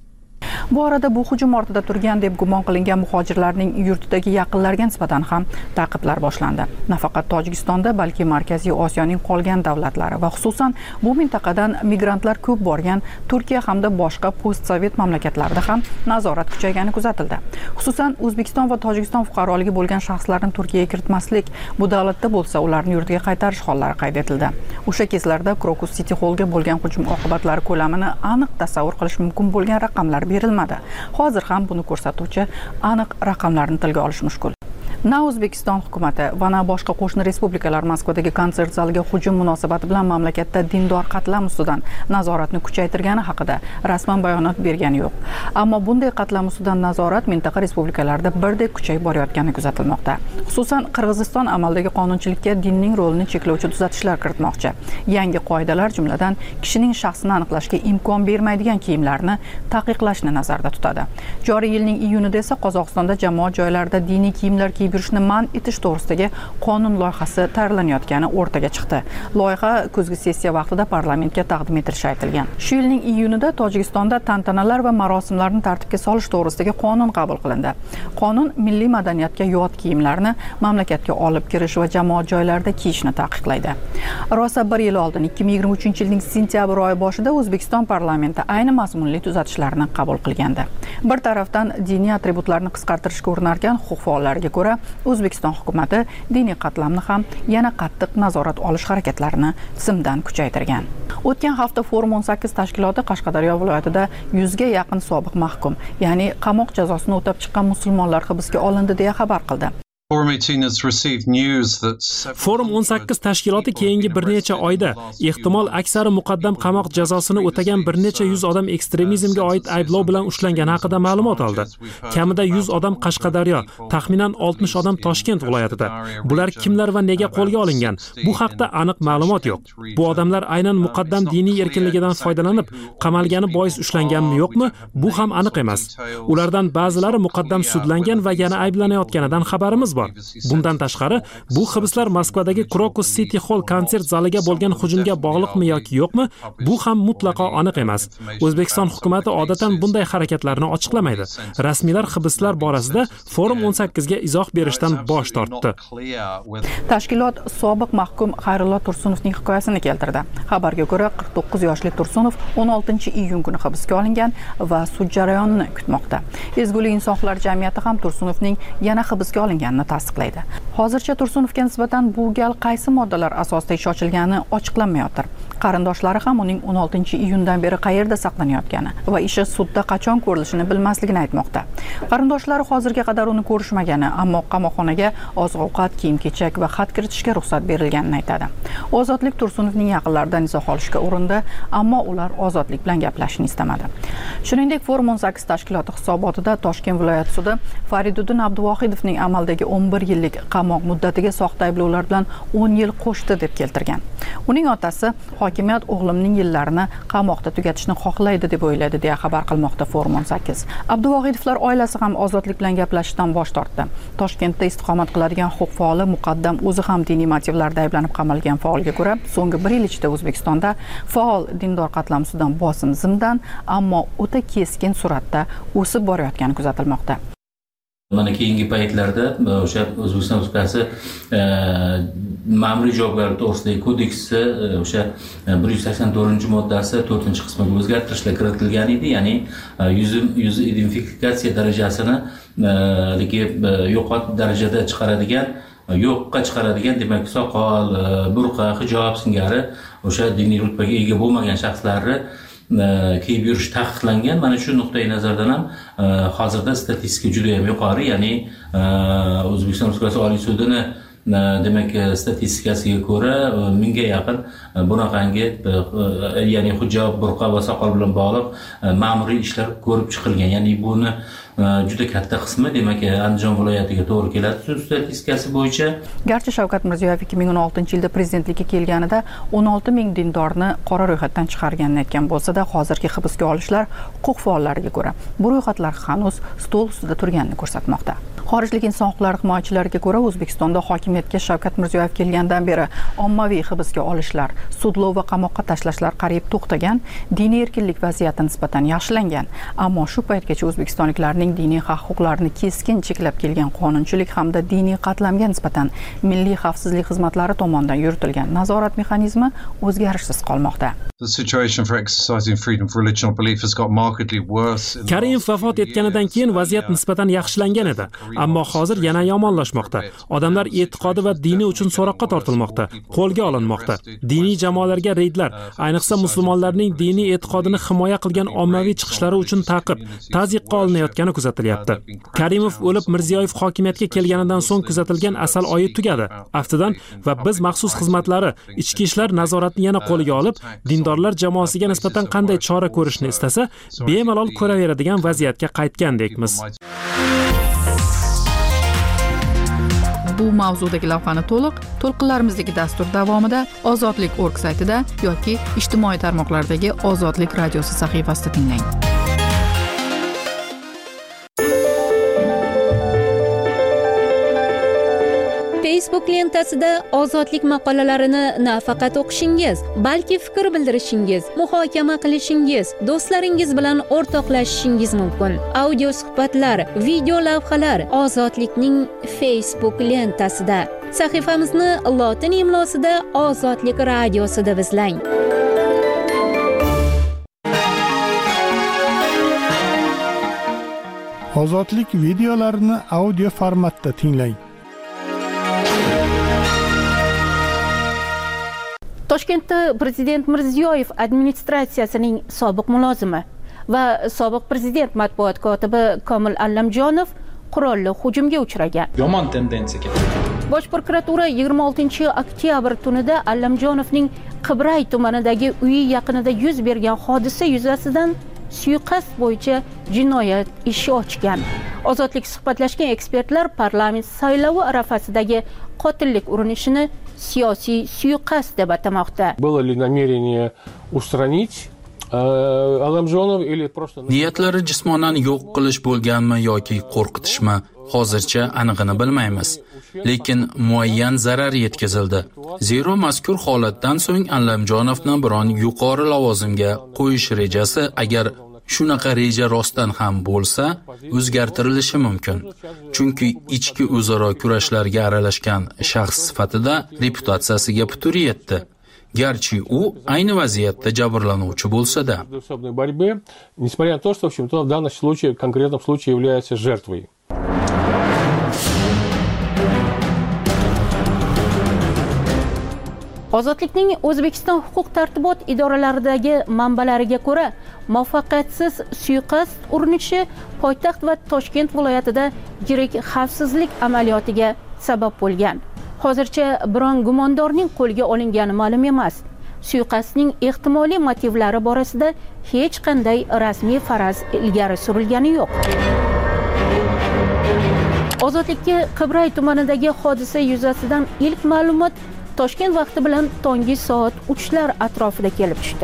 Bu arada bu hujum ortida turgan deb gumon qilingan muhojirlarning yurtidagi yaqinlariga nisbatan ham ta'qiblar boshlandi. Nafaqat Tojikistonda, balki Markaziy Osiyoning qolgan davlatlari va xususan bu mintaqadan migrantlar ko'p borgan Turkiya hamda boshqa postsovet mamlakatlarida ham nazorat kuchaygani kuzatildi. Xususan O'zbekiston va Tojikiston fuqaroligi bo'lgan shaxslarni Turkiyaga kiritmaslik, bu davlatda bo'lsa ularni yurtiga qaytarish hollari qayd etildi. O'sha kezlarda Krokus City Hallga bo'lgan hujum oqibatlari ko'lamini aniq tasavvur qilish mumkin bo'lgan raqamlar berilmadi. Hozir ham buni ko'rsatuvchi aniq raqamlarni tilga olish mushkul. Na O'zbekiston hukumati va na boshqa qo'shni respublikalar Moskvadagi konsert zaliga hujum munosabati bilan mamlakatda dindor qatlam ustidan nazoratni kuchaytirgani haqida rasman bayonot bergani yo'q. Ammo bunday qatlam ustidan nazorat mintaqa respublikalarida birdek kuchayib borayotgani kuzatilmoqda. Xususan, Qirg'iziston amaldagi qonunchilikka dinning rolini cheklovchi tuzatishlar kiritmoqchi. Yangi qoidalar jumladan kishining shaxsini aniqlashga imkon bermaydigan kiyimlarni taqiqlashni nazarda tutadi. Joriy yilning iyunida esa Qozog'istonda jamoat joylarida diniy kiyimlar kiyib yurishni man etish to'g'risidagi qonun loyihasi tayyorlanayotgani o'rtaga chiqdi. Loyiha kuzgi sessiya vaqtida parlamentga taqdim etilishi aytilgan. Shu yilning iyunida Tojikistonda tantanalar va marosimlarni tartibga solish to'g'risidagi qonun qabul qilindi. Qonun milliy madaniyatga yot kiyimlarni mamlakatga olib kirish va jamoat joylarida kiyishni taqiqlaydi. Rosa bir yil oldin ikki ming yigirma uchinchi yilning sentyabr oyi boshida O'zbekiston parlamenti ayni mazmunli tuzatishlarni qabul qilgandi. Bir tarafdan diniy atributlarni qisqartirishga urinarkan huquq faollariga ko'ra, O'zbekiston hukumati diniy qatlamni ham yana qattiq nazorat olish harakatlarini tizimdan kuchaytirgan. O'tgan hafta Forum o'n sakkiz tashkiloti Qashqadaryo viloyatida yuzga yaqin sobiq mahkum, ya'ni qamoq jazosini o'tab chiqqan musulmonlar hibsga olindi deya xabar qildi. Forum o'n sakkiz tashkiloti keyingi bir necha oyda ehtimol aksari muqaddam qamoq jazosini o'tagan bir necha yuz odam ekstremizmga oid ayblov bilan ushlangani haqida ma'lumot oldi. Kamida yuz odam Qashqadaryo, taxminan oltmish odam Toshkent viloyatida. Bular kimlar va nega qo'lga olingan? Bu haqda aniq ma'lumot yo'q. Bu odamlar aynan muqaddam diniy erkinligidan foydalanib qamalgani bois ushlanganmi yo'qmi? Bu ham aniq emas. Ulardan ba'zilari muqaddam sudlangan va yana ayblanayotganidan xabarimiz bor. Bundan tashqari, bu hibslar Moskvadagi Krokus City Hall konsert zaliga bo'lgan hujumga bog'liqmi yoki yo'qmi? Bu ham mutlaqo aniq emas. O'zbekiston hukumatı odatan bunday harakatlarni ochiqlamaydi. Rasmiylar hibslar borasida Forum o'n sakkiz ga izoh berishdan bosh tortdi. Tashkilot sobiq mahkum Xayrullo Tursunovning hikoyasini keltirdi. Xabarga ko'ra, qirq to'qqiz yoshli Tursunov o'n oltinchi iyun kuni hibsga olingan va sud jarayonini kutmoqda. Ezgulik insonlar jamiyati ham Tursunovning yana hibsga olinganini tasdiqlaydi. Hozircha Tursunovga nisbatan bu gal qaysi moddalar asosida ish ochilgani ochiqlanmayotir. Qarindoshlari ham uning o'n oltinchi iyundan beri qayerda saqlanayotgani va ishi sudda qachon ko'rilishini bilmasligini aytmoqda. Qarindoshlari hozirga qadar uni ko'rishmagani, ammo qamoqxonaga oziq-ovqat, kiyim-kechak va xat kiritishga ruxsat berilganini aytadi. Ozodlik Tursunovning yaqinlaridan izoh olishga urindi, ammo ular Ozodlik bilan gaplashishni istamadi. Shuningdek, Forum o'n sakkiz tashkiloti hisobotida Toshkent viloyat sudi Fariduddin Abduvohidovning amaldagi o'n bir yillik qamoq muddatiga soxta ayblovlar bilan o'n yil qo'shdi deb keltirgan. Uning otasi hokimiyat o'g'limning yillarini qamoqda tugatishni xohlaydi deb o'yladi deya xabar qilmoqda Forum o'n sakkiz. Abduvohidovlar oilasi ham Ozodlik bilan gaplashishdan bosh tortdi. Toshkentda istiqomat qiladigan huquq faoli muqaddam o'zi ham diniy motivlarda ayblanib qamalgan faolga ko'ra, so'nggi bir yil ichida O'zbekistonda faol dindor qatlam ustidan bosim zimdan, ammo o'ta keskin suratda o'sib borayotgani kuzatilmoqda. Mana keyingi paytlarda o'sha O'zbekiston Respublikasi ma'muriy javobgarlik to'g'risidagi kodeksi o'sha bir yuz sakson to'rtinchi moddasi to'rtinchi qismiga o'zgartirishlar kiritilgan edi, ya'ni yuz yuz identifikatsiya darajasini yo'qot darajada chiqaradigan, yo'qqa chiqaradigan, demak, soqol, burqa, hijob singari o'sha diniy rutbaga ega bo'lmagan shaxslarni kiyib yurish taqiqlangan. Mana shu nuqtai nazardan ham hozirda statistika juda ham yuqori, ya'ni O'zbekiston Respublikasi Oliy sudini demak statistikasiga ko'ra mingga yaqin bunaqangi, ya'ni hijob, burqa va soqol bilan bog'liq ma'muriy ishlar ko'rib chiqilgan. Ya'ni buni juda katta qismi demak Andijon viloyatiga to'g'ri keladi sud statistikasi bo'yicha. Garchi Shavkat Mirziyoyev ikki ming o'n oltinchi yilda prezidentlikka kelganida o'n olti ming dindorni qora ro'yxatdan chiqarganini aytgan bo'lsa-da, hozirgi hibsga olishlar huquq faollariga ko'ra bu ro'yxatlar hanuz stol ustida turganini ko'rsatmoqda. Xorijlik inson huquqlari himoyachilariga ko'ra, O'zbekistonda hokimiyatga Shavkat Mirziyoyev kelgandan beri ommaviy hibsga olishlar, sudlov va qamoqqa tashlashlar qariyb to'xtagan, diniy erkinlik vaziyati nisbatan yaxshilangan. Ammo shu paytgacha o'zbekistonliklarning diniy haq-huquqlarini keskin cheklab kelgan qonunchilik hamda diniy qatlamga nisbatan milliy xavfsizlik xizmatlari tomonidan yuritilgan nazorat mexanizmi o'zgarishsiz qolmoqda. Karimov vafot etganidan keyin vaziyat nisbatan yaxshilangan edi, ammo hozir yana yomonlashmoqda. Odamlar e'tiqod e'tiqodi va dini uchun so'roqqa tortilmoqda, qo'lga olinmoqda. Diniy jamoalarga reydlar, ayniqsa musulmonlarning diniy e'tiqodini himoya qilgan ommaviy chiqishlari uchun ta'qib, tazyiqqa olinayotgani kuzatilyapti. Karimov o'lib, Mirziyoyev hokimiyatga kelganidan so'ng kuzatilgan asal oyi tugadi. Aftidan va biz maxsus xizmatlari ichki ishlar nazoratini yana qo'lga olib, dindorlar jamoasiga nisbatan qanday chora ko'rishni istasa, bemalol ko'raveradigan vaziyatga qaytgandekmiz. Bu mavzudagi lavhani to'liq to'lqinlarimizdagi dastur davomida ozodlik nokta org saytida yoki ijtimoiy tarmoqlardagi Ozodlik radiosi sahifasida tinglang. Facebook lentasida ozodlik maqolalarini nafaqat o'qishingiz, balki fikr bildirishingiz, muhokama qilishingiz, do'stlaringiz bilan o'rtoqlashishingiz mumkin. Audio suhbatlar, video lavhalar Ozodlikning Facebook lentasida. Sahifamizni lotin imlosida Ozodlik radiosi deb izlang. Ozodlik videolarini audio formatda tinglang. Toshkentda Prezident Mirziyoyev administratsiyasining sobiq mulozimi va sobiq prezident matbuot kotibi Komil Allamjonov qurolli hujumga uchragan. Yomon tendensiya ketdi. Bosh prokuratura yigirma oltinchi oktyabr tunida Allamjonovning Qibray tumanidagi uyi yaqinida yuz bergan hodisa yuzasidan suiqasd bo'yicha jinoyat ishi ochgan. Ozodlik suhbatlashgan ekspertlar parlament saylovi arafasidagi qotillik urinishini siyosiy suiqasd deb atamoqda. Было ли намерение устранить Allamjonov или просто niyatlari jismonan yo'q qilish bo'lganmi yoki qo'rqitishmi hozircha aniqini bilmaymiz. Lekin muayyan zarar yetkazildi. Zero mazkur holatdan so'ng Allamjonovni biron yuqori lavozimga qo'yish rejasi agar shunaqa reja rostdan ham bo'lsa, o'zgartirilishi mumkin. Chunki ichki o'zaro kurashlarga aralashgan shaxs sifatida reputatsiyasiga putur yetdi. Garchi u ayni vaziyatda jabrlanuvchi bo'lsa-da. Несмотря на то, что в общем-то в данном случае, в конкретном случае является жертвой. Ozodlikning O'zbekiston huquq-tartibot idoralaridagi manbalariga ko'ra, muvaffaqiyatsiz suiqasd urinishi poytaxt va Toshkent viloyatida yirik xavfsizlik amaliyotiga sabab bo'lgan. Hozircha biron gumondorning qo'lga olingani ma'lum emas. Suiqasdning ehtimoliy motivlari borasida hech qanday rasmiy faraz ilgari surilgani yo'q. Ozodlikka Qibray tumanidagi hodisa yuzasidan ilk ma'lumot Toshkent vaqti bilan tongi soat uchlar atrofida kelib tushdi.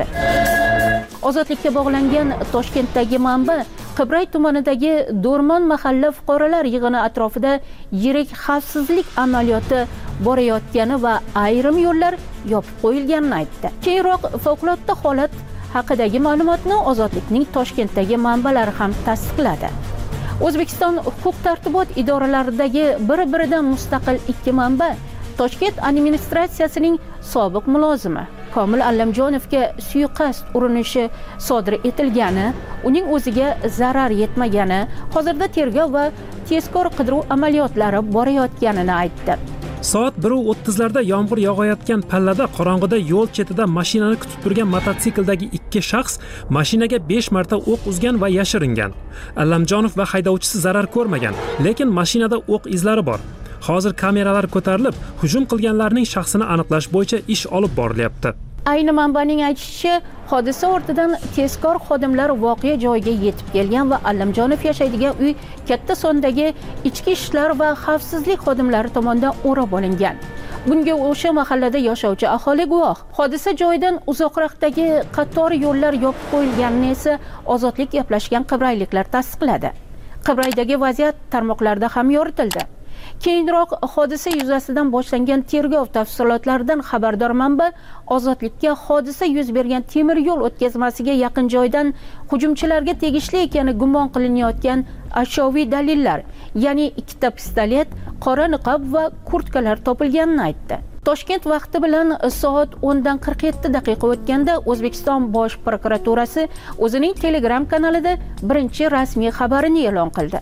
Ozodlikka bog'langan Toshkentdagi manba Qibray tumanidagi Do'rmon mahalla fuqarolar yig'ini atrofida yirik xavfsizlik amaliyoti borayotgani va ayrim yo'llar yopib qo'yilganini aytdi. Keyinroq favqulodda holat haqidagi ma'lumotni Ozodlikning Toshkentdagi manbalari ham tasdiqladi. O'zbekiston huquq-tartibot idoralaridagi bir-biridan mustaqil ikki manba Toshkent administratsiyasining sobiq mulozimi Komil Allamjonovga suiqasd urinishi sodir etilgani, uning o'ziga zarar yetmagani, hozirda tergov va tezkor qidiruv amaliyotlari borayotganini aytdi. Soat bir o'ttizlarda yomg'ir yog'ayotgan pallada qorong'ida yo'l chetida mashinani kutib turgan mototsikldagi ikki shaxs mashinaga besh marta o'q uzgan va yashiringan. Allamjonov va haydovchisi zarar ko'rmagan, lekin mashinada o'q izlari bor. Hozir kameralar ko'tarilib, hujum qilganlarning shaxsini aniqlash bo'yicha ish olib borilyapti. Ayni manbaning aytishicha, hodisa ortidan tezkor xodimlar voqea joyiga yetib kelgan va Allamjonov yashaydigan uy katta sondagi ichki ishlar va xavfsizlik xodimlari tomonidan o'rab olingan. Bunga o'sha mahallada yashovchi aholi guvoh. Hodisa joyidan uzoqroqdagi qator yo'llar yopib qo'yilganini esa Ozodlik gaplashgan qibrayliklar tasdiqladi. Qibraydagi vaziyat tarmoqlarda ham yoritildi. Keyinroq hodisa yuzasidan boshlangan tergov tafsilotlaridan xabardor manba Ozodlikka hodisa yuz bergan temir yo'l o'tkazmasiga yaqin joydan hujumchilarga tegishli ekani gumon qilinayotgan ashyoviy dalillar, ya'ni ikkita pistolet, qora niqob va kurtkalar topilganini aytdi. Toshkent vaqti bilan soat o'ndan qirq yetti daqiqa o'tganda O'zbekiston Bosh prokuraturasi o'zining Telegram kanalida birinchi rasmiy xabarini e'lon qildi.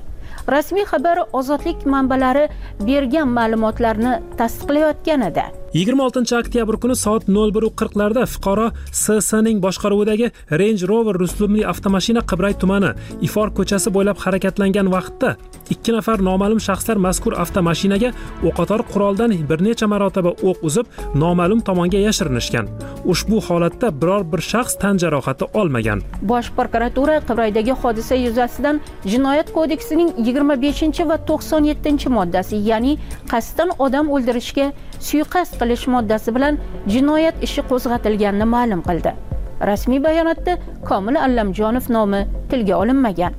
Rasmiy xabar ozodlik manbalari bergan ma'lumotlarni tasdiqlayotgan edi. yigirma oltinchi oktyabr kuni soat nol bir qirq larda fuqaro S S ning boshqaruvidagi Range Rover rusumli avtomashina Qibray tumani Ifor ko'chasi bo'ylab harakatlangan vaqtda ikki nafar noma'lum shaxslar mazkur avtomashinaga o'qotar quroldan bir necha marotaba o'q uzib, noma'lum tomonga yashirinishgan. Ushbu holatda biror bir shaxs tan jarohati olmagan. Bosh prokuratura Qibraydagi hodisa yuzasidan Jinoyat kodeksining yigirma beshinchi va to'qson yettinchi moddasi, ya'ni qasddan odam o'ldirishga suiqasd qilish moddasi bilan jinoyat ishi qo'zg'atilganini ma'lum qildi. Rasmiy bayonotda Komil Allamjonov nomi tilga olinmagan.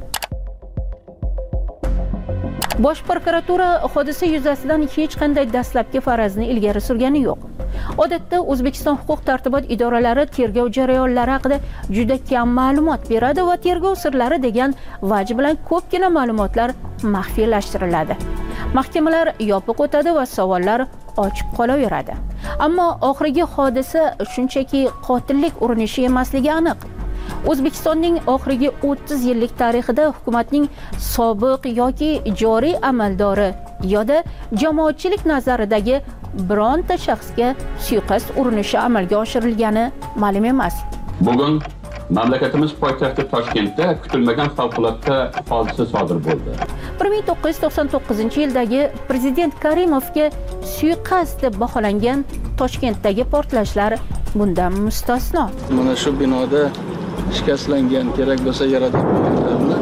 Bosh prokuratura hodisa yuzasidan hech qanday dastlabki farazni ilgari surgani yo'q. Odatda O'zbekiston huquq-tartibot idoralari tergov jarayonlari haqida juda kam ma'lumot beradi va tergov sirlari degan vaj bilan ko'pgina ma'lumotlar maxfiylashtiriladi. Mahkamalar yopiq o'tadi va savollar ochiq qolaveradi. Ammo oxirgi hodisa shunchaki qotillik urinishi emasligi aniq. O'zbekistonning oxirgi o'ttiz yillik tarixida hukumatning sobiq yoki joriy amaldori yoda jamoatchilik nazaridagi bironta shaxsga suiqasd urinishi amalga oshirilgani ma'lum emas. Bugun mamlakatimiz poytaxti Toshkentda kutilmagan favqulodda hodisa sodir bo'ldi. bir ming to'qqiz yuz to'qson to'qqizinchi yildagi prezident Karimovga suiqasd deb baholangan Toshkentdagi portlashlar bundan mustasno. Mana shu binoda shikastlangan, kerak bo'lsa yaradorlarni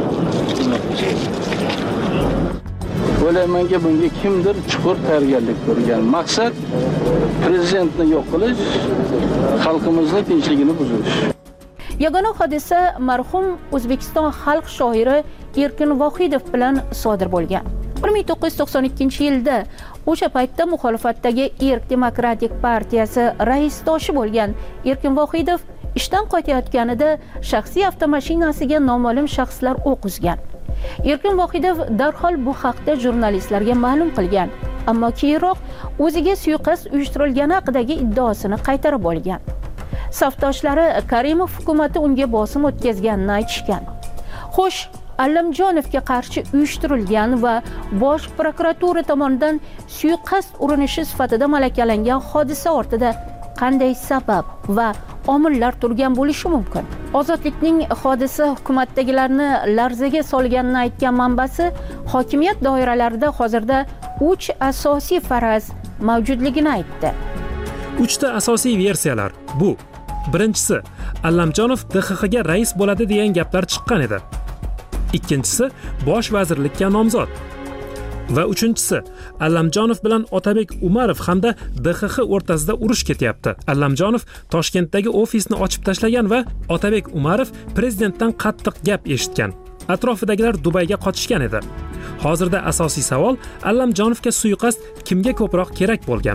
o'ylaymanki, bunga kimdir chuqur tayyorgarlik ko'rgan. Maqsad prezidentni yo'q qilish, xalqimizning tinchligini buzish. Yagona hodisa marhum O'zbekiston xalq shoiri Erkin Vohidov bilan sodir bo'lgan. bir ming to'qqiz yuz to'qson ikkinchi yilda o'sha paytda muxolifatdagi Erk Demokratik partiyasi raisdoshi bo'lgan Erkin Vohidov ishdan qaytayotganida shaxsiy avtomashinasiga noma'lum shaxslar o'q uzgan. Erkin Vohidov darhol bu haqda jurnalistlarga ma'lum qilgan, ammo keyinroq o'ziga suiqasd uyushtirilgani haqidagi iddaosini qaytarib olgan. Safdoshlari Karimov hukumatı unga bosim o'tkazganini aytishgan. Xo'sh, Allamjonovga qarshi uyushtirilgan va Bosh prokuratura tomonidan suiqasd urinishi sifatida malakalangan hodisa ortida qanday sabab va omillar turgan bo'lishi mumkin? Ozodlikning hodisa hukumatdagilarni larzaga solganini aytgan manbasi hokimiyat doiralarida hozirda uch asosiy faraz mavjudligini aytdi. Uchta asosiy versiyalar bu. Birinchisi, Allamjonov D X X ga rais bo'ladi degan gaplar chiqqan edi. Ikkinchisi, bosh vazirlikka nomzod. Va uchinchisi, Allamjonov bilan Otabek Umarov hamda D X X o'rtasida urush ketyapti. Allamjonov Toshkentdagi ofisni ochib tashlagan va Otabek Umarov prezidentdan qattiq gap eshitgan. Atrofidagilar Dubayga qochishgan edi. Hozirda asosiy savol, Allamjonovga suiqasd kimga ko'proq kerak bo'lgan?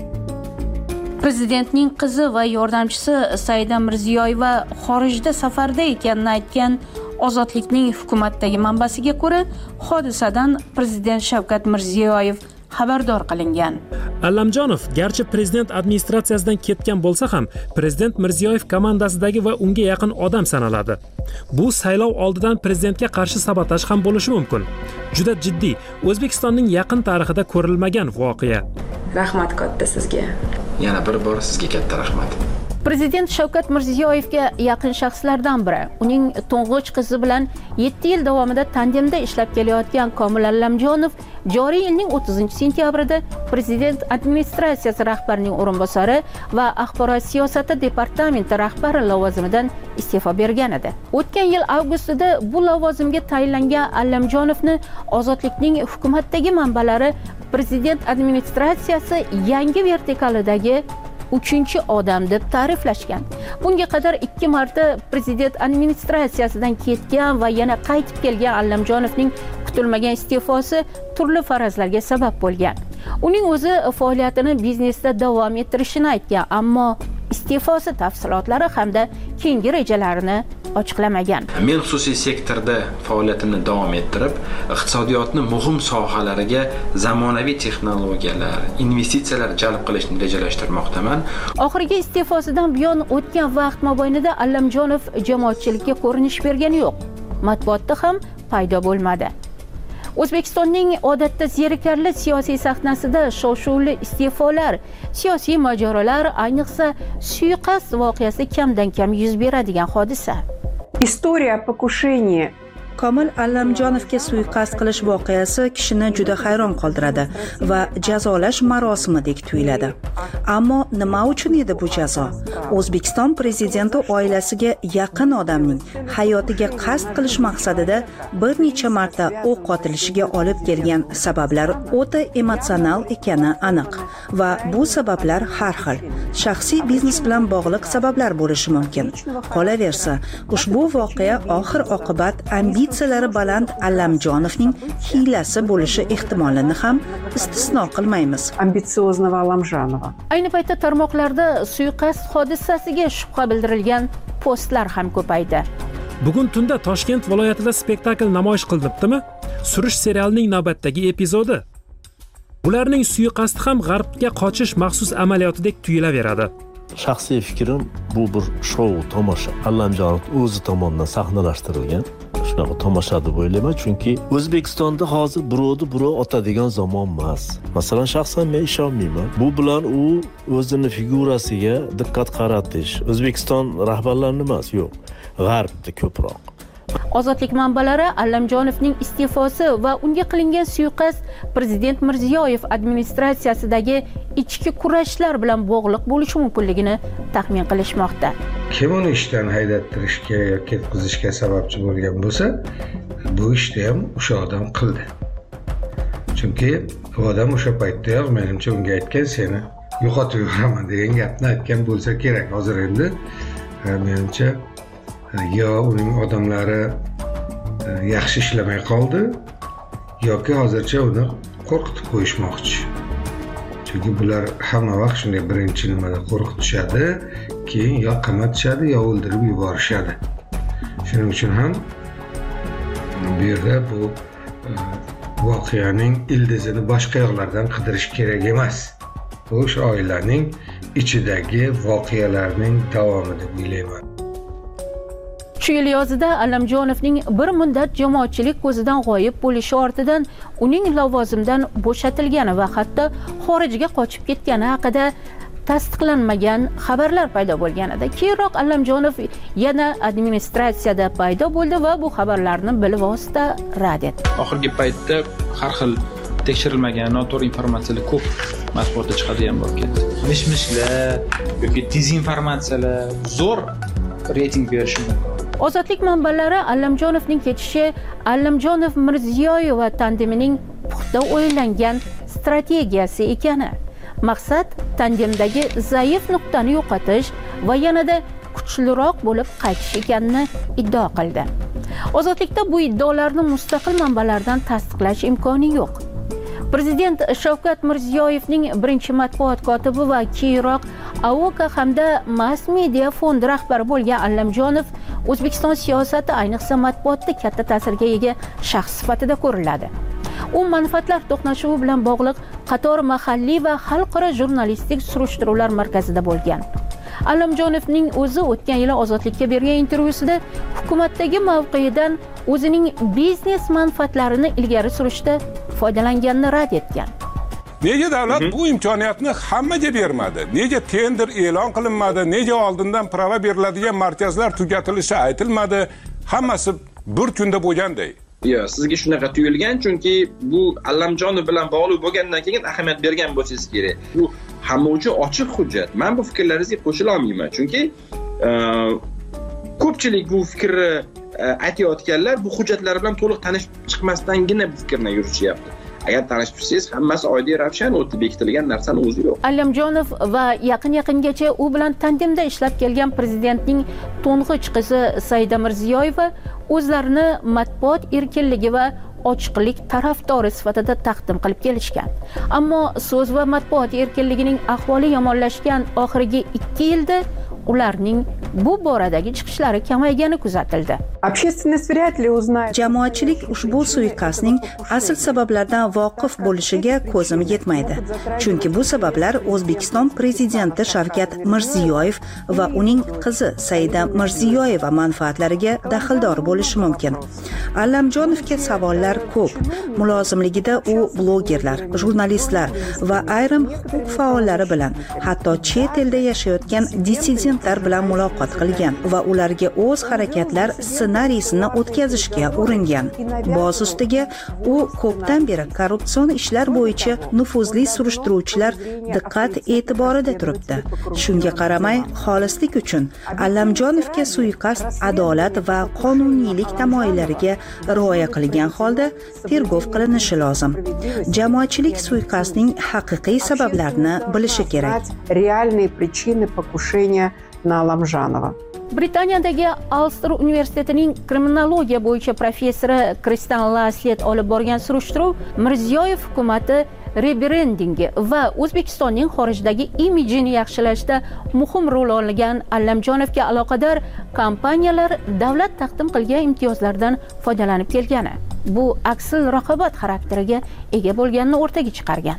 Prezidentning qizi va yordamchisi Saida Mirziyoyeva xorijda safarda ekanini aytgan Ozodlikning hukumatdagi manbasiga ko'ra, hodisadan prezident Shavkat Mirziyoyev xabardor qilingan. Allamjonov garchi prezident administratsiyasidan ketgan bo'lsa ham, prezident Mirziyoyev komandasidagi va unga yaqin odam sanaladi. Bu saylov oldidan prezidentga qarshi sabotaj ham bo'lishi mumkin. Juda jiddiy, O'zbekistonning yaqin tarixida ko'rilmagan voqea. Rahmat katta sizga. Yana bir bor sizga katta rahmat. Prezident Shavkat Mirziyoyevga yaqin shaxslardan biri, uning to'ng'ich qizi bilan yetti yil davomida tandemda ishlab kelayotgan Komil Allamjonov joriy yilning o'ttizinchi sentyabrida prezident administratsiyasi rahbarining o'rinbosari va axborot siyosati departamenti rahbari lavozimidan iste'fo bergan edi. O'tgan yil avgustida bu lavozimga tayinlangan Allamjonovni Ozodlikning hukumatdagi manbalari prezident administratsiyasi yangi vertikalidagi uchinchi odam deb ta'riflashgan. Bunga qadar ikki marta prezident administratsiyasidan ketgan va yana qaytib kelgan Allamjonovning kutilmagan iste'fosi turli farazlarga sabab bo'lgan. Uning o'zi faoliyatini biznesda davom ettirishini aytgan, ammo iste'fosi tafsilotlari hamda keyingi rejalarini ochiqlamagan. Men xususiy sektorda faoliyatimni davom ettirib, iqtisodiyotni muhim sohalariga zamonaviy texnologiyalar, investitsiyalar jalb qilishni rejalashtirmoqdaman. Oxirgi iste'fosidan buyon o'tgan vaqt mobaynida Allamjonov jamoatchilikka ko'rinish bergani yo'q. Matbuotda ham paydo bo'lmadi. O'zbekistonning odatda zerikarli siyosiy sahnasida shov-shuvli iste'folar, siyosiy mojarolar, ayniqsa suiqasd voqeasi kamdan kam yuz beradigan hodisa. История покушения Komil Allamjonovga suiqasd qilish voqeasi kishini juda hayron qoldiradi va jazolash marosimidek tuyuladi. Ammo nima uchun edi bu jazo? O'zbekiston prezidenti oilasiga yaqin odamning hayotiga qasd qilish maqsadida bir necha marta o'q otilishiga olib kelgan sabablar o'ta emotsional ekani aniq va bu sabablar har xil. Shaxsiy biznes bilan bog'liq sabablar bo'lishi mumkin. Qolaversa, ushbu voqea oxir-oqibat ambitsiyalari baland Allamjonovning hiylasi bo'lishi ehtimolini ham istisno qilmaymiz. амбициозного Алламжанова. Ayni paytda tarmoqlarda suiqasd hodisasiga shubha bildirilgan postlar ham ko'paydi. Bugun tunda Toshkent viloyatida spektakl namoyish qilinibdimi? Surish serialining navbatdagi epizodi. Bularning suiqasdi ham g'arbga qochish maxsus amaliyotidek tuyulaveradi. Shaxsiy fikrim, bu bir shou, tomosha. Allamjonov o'zi tomonidan sahnalashtirilgan shunaqa tomosha deb o'ylayman, chunki O'zbekistonda hozir birovni birov otadigan zamon emas. Masalan, shaxsan men ishonmayman. Bu bilan u o'zini figurasiga diqqat qaratish, O'zbekiston rahbarlarini emas, yo'q, g'arbda ko'proq. Ozodlik manbalari Allamjonovning iste'fosi va unga qilingan suiqasd prezident Mirziyoyev administratsiyasidagi ichki kurashlar bilan bog'liq bo'lishi mumkinligini taxmin qilishmoqda. Kim uni ishdan haydattirishga yoki ketkizishga sababchi bo'lgan bo'lsa, bu ishni ham o'sha odam qildi. Chunki u odam o'sha paytda menimcha unga aytgan, seni yo'qotib yuboraman degan gapni aytgan bo'lsa kerak. Hozir endi menimcha yo uning odamlari yaxshi ishlamay qoldi yoki hozircha uni qo'rqitib qo'yishmoqchi. Chunki bular hamma vaqt shunday birinchi nimada qo'rqitishadi, keyin yo qamatishadi yo o'ldirib yuborishadi. Shuning uchun ham bu yerda bu voqeaning ildizini boshqa yoqlardan qidirish kerak emas. Bu o'sha oilaning ichidagi voqealarning davomi deb o'ylayman. Shu yil yozida Allamjonovning bir muddat jamoatchilik ko'zidan g'oyib bo'lishi ortidan uning lavozimdan bo'shatilgani va hatto xorijga qochib ketgani haqida tasdiqlanmagan xabarlar paydo bo'lgan edi. Keyinroq Allamjonov yana administratsiyada paydo bo'ldi va bu xabarlarni bilvosita rad etdi. Oxirgi paytda har xil tekshirilmagan noto'g'ri informatsiyalar ko'p matbuotda chiqadigan bo'lib ketdi. Mish-mishlar yoki dezinformatsiyalar zo'r reyting berishi mumkin. Ozodlik manbalari Allamjonovning ketishi Allamjonov Mirziyoyeva tandemining puxta o'ylangan strategiyasi ekani. Maqsad tandemdagi zaif nuqtani yo'qotish va yanada kuchliroq bo'lib qaytish ekanini iddao qildi. Ozodlikda bu iddaolarni mustaqil manbalardan tasdiqlash imkoni yo'q. Prezident Shavkat Mirziyoyevning birinchi matbuot kotibi va keyinroq A O K hamda Mass Media fondi rahbari bo'lgan Allamjonov O'zbekiston siyosati, ayniqsa matbuotda katta ta'sirga ega shaxs sifatida ko'riladi. U manfaatlar to'qnashuvi bilan bog'liq qator mahalliy va xalqaro jurnalistik surishtiruvlar markazida bo'lgan. Allamjonovning o'zi o'tgan yili Ozodlikka bergan intervyusida hukumatdagi mavqeyidan o'zining biznes manfaatlarini ilgari surishda foydalanganini rad etgan. Nega davlat bu imkoniyatni hammaga bermadi? Nega tender e'lon qilinmadi? Nega oldindan prava beriladigan markazlar tugatilishi aytilmadi? Hammasi bir kunda bo'lganday. Yo'q, sizga shunaqa tuyulgan, chunki bu Allamjonov bilan bog'liq bo'lgandan keyin ahamiyat bergan bo'lsangiz kerak. Bu hamma uchun ochiq hujjat. Men bu fikrlaringizga qo'shila olmayman, chunki ko'pchilik bu fikrni aytayotganlar bu hujjatlar bilan to'liq tanishib chiqmasdangina bu fikrni yurishyapti. Agar tanishib tursangiz, hammasi oddiy ravshan o'tib bekitilgan narsani o'zi yo'q. Allamjonov va yaqin-yaqingacha u bilan tandemda ishlab kelgan prezidentning to'ng'ich qizi Saida Mirziyoyeva o'zlarini matbuot erkinligi va ochiqlik tarafdori sifatida taqdim qilib kelishgan. Ammo so'z va matbuot erkinligining ahvoli yomonlashgan oxirgi ikki yilda ularning bu boradagi chiqishlari kamaygani kuzatildi. Jamoatchilik ushbu suiqasdning asl sabablaridan voqif bo'lishiga ko'zim yetmaydi. Chunki bu sabablar O'zbekiston prezidenti Shavkat Mirziyoyev va uning qizi Saida Mirziyoyeva manfaatlariga daxldor bo'lishi mumkin. Allamjonovga savollar ko'p. Mulozimligida u blogerlar, jurnalistlar va ayrim huquq faollari bilan, hatto chet elda yashayotgan dissidentlar bilan muloqot qilgan va ularga o'z harakatlar ssenariysini o'tkazishga uringan. Boz ustiga u ko'pdan beri korrupsion ishlar bo'yicha nufuzli surishtiruvchilar diqqat e'tiborida turibdi. Shunga qaramay, xolislik uchun Allamjonovga suiqasd adolat va qonuniylik tamoyillariga rioya qilgan holda tergov qilinishi lozim. Jamoatchilik suiqasdning haqiqiy sabablarini bilishi kerak. Реальные причины покушения на Алламжанова. Britaniyadagi Ulster universitetining kriminologiya bo'yicha professori Kristan Laslet olib borgan surishtiruv Mirziyoyev hukumati rebrendingi va O'zbekistonning xorijdagi imijini yaxshilashda muhim rol olgan Allamjonovga aloqador kompaniyalar davlat taqdim qilgan imtiyozlardan foydalanib kelgani, bu aksil raqobat xarakteriga ega bo'lganini o'rtaga chiqargan.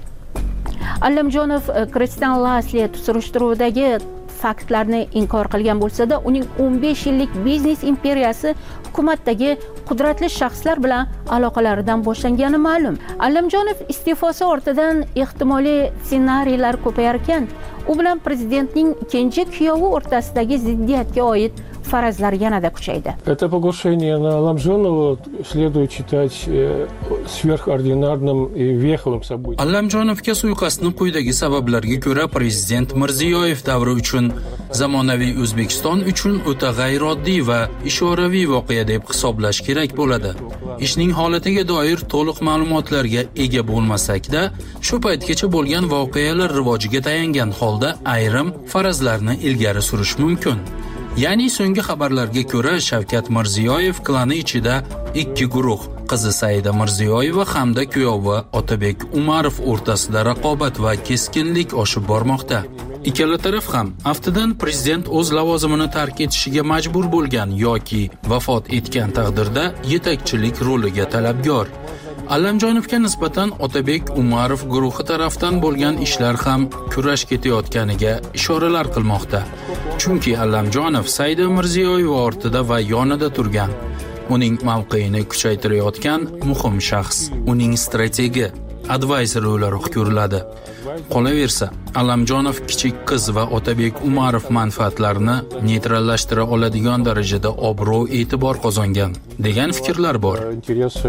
Allamjonov Kristan Laslet surishtiruvdagi faktlarni inkor qilgan bo'lsa-da, uning o'n besh yillik biznes imperiyasi hukumatdagi qudratli shaxslar bilan aloqalaridan boshlangani ma'lum. Allamjonov iste'fosi ortidan ehtimoliy ssenariylar ko'payar ekan, u bilan prezidentning kenja kuyovi o'rtasidagi ziddiyatga oid farazlar yanada kuchaydi. Это покушение на Алламжонова следует считать сверхординарным и веховым событием. Allamjonovga suiqasdni quyidagi sabablarga ko'ra prezident Mirziyoyev davri uchun zamonaviy O'zbekiston uchun o'ta g'ayrioddiy va ishoraviy voqea deb hisoblash kerak bo'ladi. Ishning holatiga doir to'liq ma'lumotlarga ega bo'lmasak-da, shu paytgacha bo'lgan voqealar rivojiga tayangan holda ayrim farazlarni ilgari surish mumkin. Ya'ni so'nggi xabarlarga ko'ra Shavkat Mirziyoyev klani ichida ikki guruh, qizi Saida Mirziyoyeva hamda kuyovi Otabek Umarov o'rtasida raqobat va keskinlik oshib bormoqda. Ikkala taraf ham aftidan prezident o'z lavozimini tark etishiga majbur bo'lgan yoki vafot etgan taqdirda yetakchilik roliga talabgor. Allamjonovga nisbatan Otabek Umarov guruhi tarafdan bo'lgan ishlar ham kurash ketayotganiga ishoralar qilmoqda. Chunki Allamjonov Saida Mirziyoyeva ortida va yonida turgan, uning mavqeini kuchaytirayotgan muhim shaxs, uning strategi, advisor o'laroq ko'riladi. Qolaversa, Allamjonov kichik qiz va Otabek Umarov manfaatlarini neytrallashtira oladigan darajada obro' e'tibor qozongan degan fikrlar bor. Интересы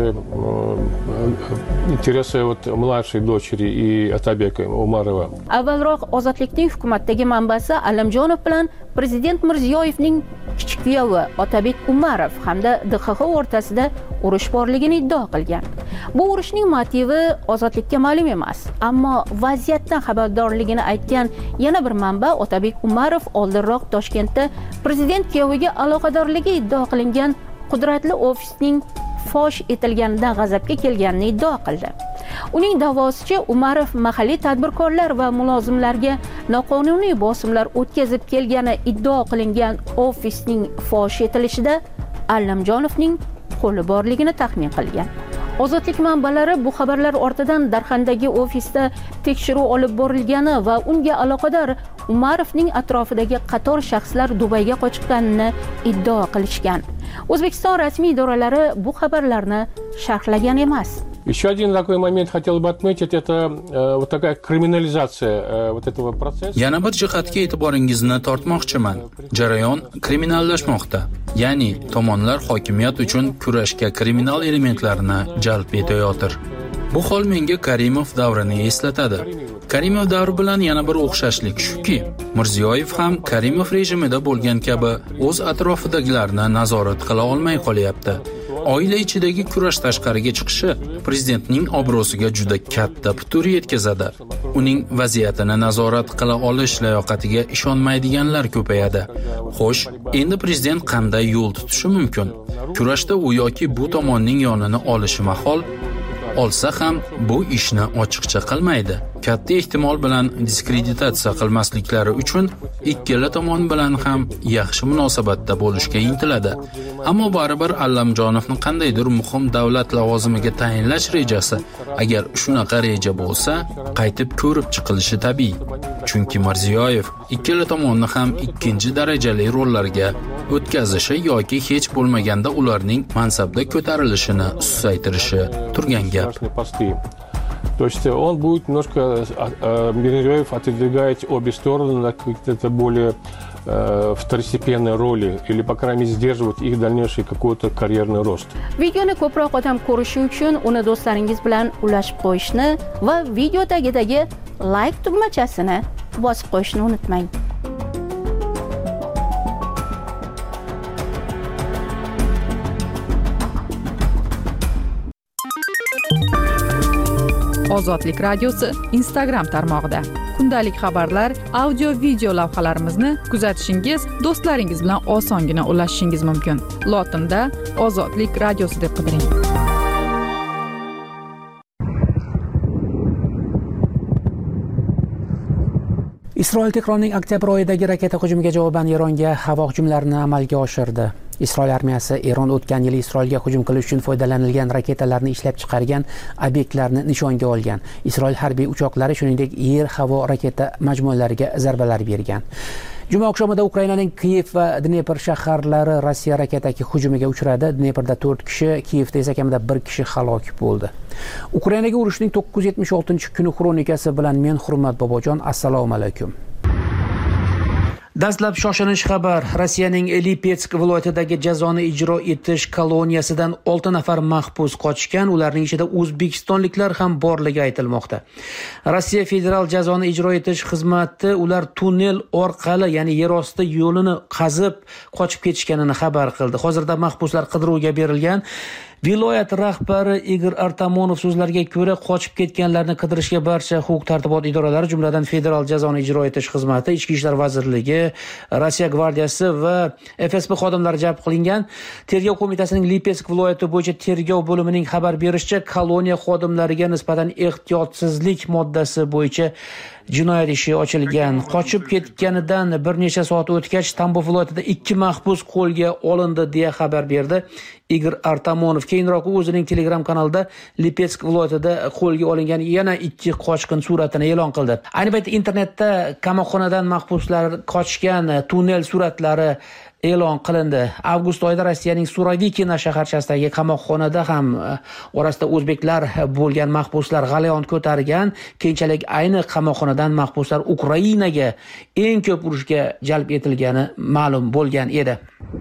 интересы вот младшей дочери и Otabeka Umarova. Avvalroq Ozodlikning hukumatdagi manbasi Allamjonov bilan prezident Mirziyoyevning kichik kuyovi Otabek Umarov hamda D X X o'rtasida urush borligini iddao qilgan. Bu urushning motivi Ozodlikka ma'lum emas, ammo vaziyatdan xabardorligini aytgan yana bir manba Otabek Umarov oldinroq Toshkentda prezident kuyoviga aloqadorligi iddao qilingan qudratli ofisning fosh etilganidan g'azabga kelganini iddao qildi. Uning da'vosicha Umarov mahalliy tadbirkorlar va mulozimlarga noqonuniy bosimlar o'tkazib kelgani iddao qilingan ofisning fosh etilishida Allamjonovning qo'li borligini taxmin qilgan. Ozodlik manbalari bu xabarlar ortidan Darxandagi ofisda tekshiruv olib borilgani va unga aloqador Umarovning atrofidagi qator shaxslar Dubayga qochganini iddao qilishgan. O'zbekiston rasmiy idoralari bu xabarlarni sharhlagan emas. Еще один такой момент хотел бы отметить, это э, вот такая криминализация э, вот этого процесса. Yana bir jihatga e'tiboringizni tortmoqchiman. Jarayon kriminallashmoqda. Ya'ni tomonlar hokimiyat uchun kurashga kriminal elementlarni jalb etayotir. Bu hol menga Karimov davrini eslatadi. Karimov davri bilan yana bir o'xshashlik shuki, Mirziyoyev ham Karimov rejimida bo'lgan kabi o'z atrofidagilarni nazorat qila olmay qolyapti. Oila ichidagi kurash tashqariga chiqishi prezidentning obro'siga juda katta putur yetkazadi. Uning vaziyatini nazorat qila olish layoqatiga ishonmaydiganlar ko'payadi. Xo'sh, endi prezident qanday yo'l tutishi mumkin? Kurashda u yoki bu tomonning yonini olishi mahol. olsa ham bu ishni ochiqcha qilmaydi. Katta ehtimol bilan diskreditatsiya qilmasliklari uchun ikkala tomon bilan ham yaxshi munosabatda bo'lishga intiladi. Ammo baribir Allamjonovni qandaydir muhim davlat lavozimiga tayinlash rejasi, agar shunaqa reja bo'lsa, qaytib ko'rib chiqilishi tabiiy. Chunki Mirziyoyev ikkala tomonni ham ikkinchi darajali rollarga o'tkazishi yoki hech bo'lmaganda ularning mansabda ko'tarilishini susaytirishi turgan gap. То есть он будет немножко, Мирзиёев отодвигать обе стороны на какие-то более э, второстепенные роли или, по крайней мере, сдерживать их дальнейший какой-то карьерный рост. Videoni ko'proq odam ko'rishi uchun uni do'stlaringiz bilan ulashib qo'yishni va video tagidagi like tugmachasini bosib qo'yishni unutmang. Ozodlik radiosi Instagram tarmog'ida kundalik xabarlar, audio video lavhalarimizni kuzatishingiz, do'stlaringiz bilan osongina ulashishingiz mumkin. Lotinda Ozodlik radiosi deb qidiring. Isroil Tehronning oktyabr oyidagi raketa hujumiga javoban Eronga havo hujumlarini amalga oshirdi. Isroil armiyasi Eron o'tgan yili Isroilga hujum qilish uchun foydalanilgan raketalarni ishlab chiqargan obyektlarni nishonga olgan. Isroil harbiy uchoqlari shuningdek yer-havo raketa majmualariga zarbalar bergan. Juma oqshomida Ukrainaning Kiyev va Dnepr shaharlari Rossiya raketaki hujumiga uchradi. Dneprda to'rt kishi, Kiyevda esa kamida bir kishi halok bo'ldi. Ukrainaga urushning to'qqiz yuz yetmish oltinchi kuni xronikasi bilan men Hurmat Bobojon, assalomu alaykum. Dastlab shoshilinch xabar. Rossiyaning Lipetsk viloyatidagi jazoni ijro etish koloniyasidan olti nafar mahbus qochgan, ularning ichida o'zbekistonliklar ham borligi aytilmoqda. Rossiya federal jazoni ijro etish xizmati ular tunnel orqali, ya'ni yer osti yo'lini qazib qochib ketishganini xabar qildi. Hozirda mahbuslar qidiruvga berilgan. Viloyat rahbari Igor Artamonov so'zlariga ko'ra, qochib ketganlarni qidirishga barcha huquq-tartibot idoralari, jumladan Federal jazoni ijro etish xizmati, Ichki ishlar vazirligi, Rossiya gvardiyasi va F S B xodimlari jalb qilingan. Tergov qo'mitasining Lipetsk viloyati bo'yicha tergov bo'limining xabar berishicha, koloniya xodimlariga nisbatan ehtiyotsizlik moddasi bo'yicha jinoyat ishi ochilgan. Qochib ketganidan bir necha soat o'tgach, Tambov viloyatida ikki mahbus qo'lga olindi deya xabar berdi Igor Artamonov. Keyinroq u o'zining Telegram kanalida Lipetsk viloyatida qo'lga olingan yana ikki qochqin suratini e'lon qildi. Ayni paytda internetda qamoqxonadan mahbuslar qochgan tunnel suratlari e'lon qilindi. Avgust oyida Rossiyaning Surovikina shaharchasidagi qamoqxonada ham orasida o'zbeklar bo'lgan mahbuslar g'alayon ko'targan. Keyinchalik ayni qamoqxonadan mahbuslar Ukrainaga eng ko'p urushga jalb etilgani ma'lum bo'lgan edi.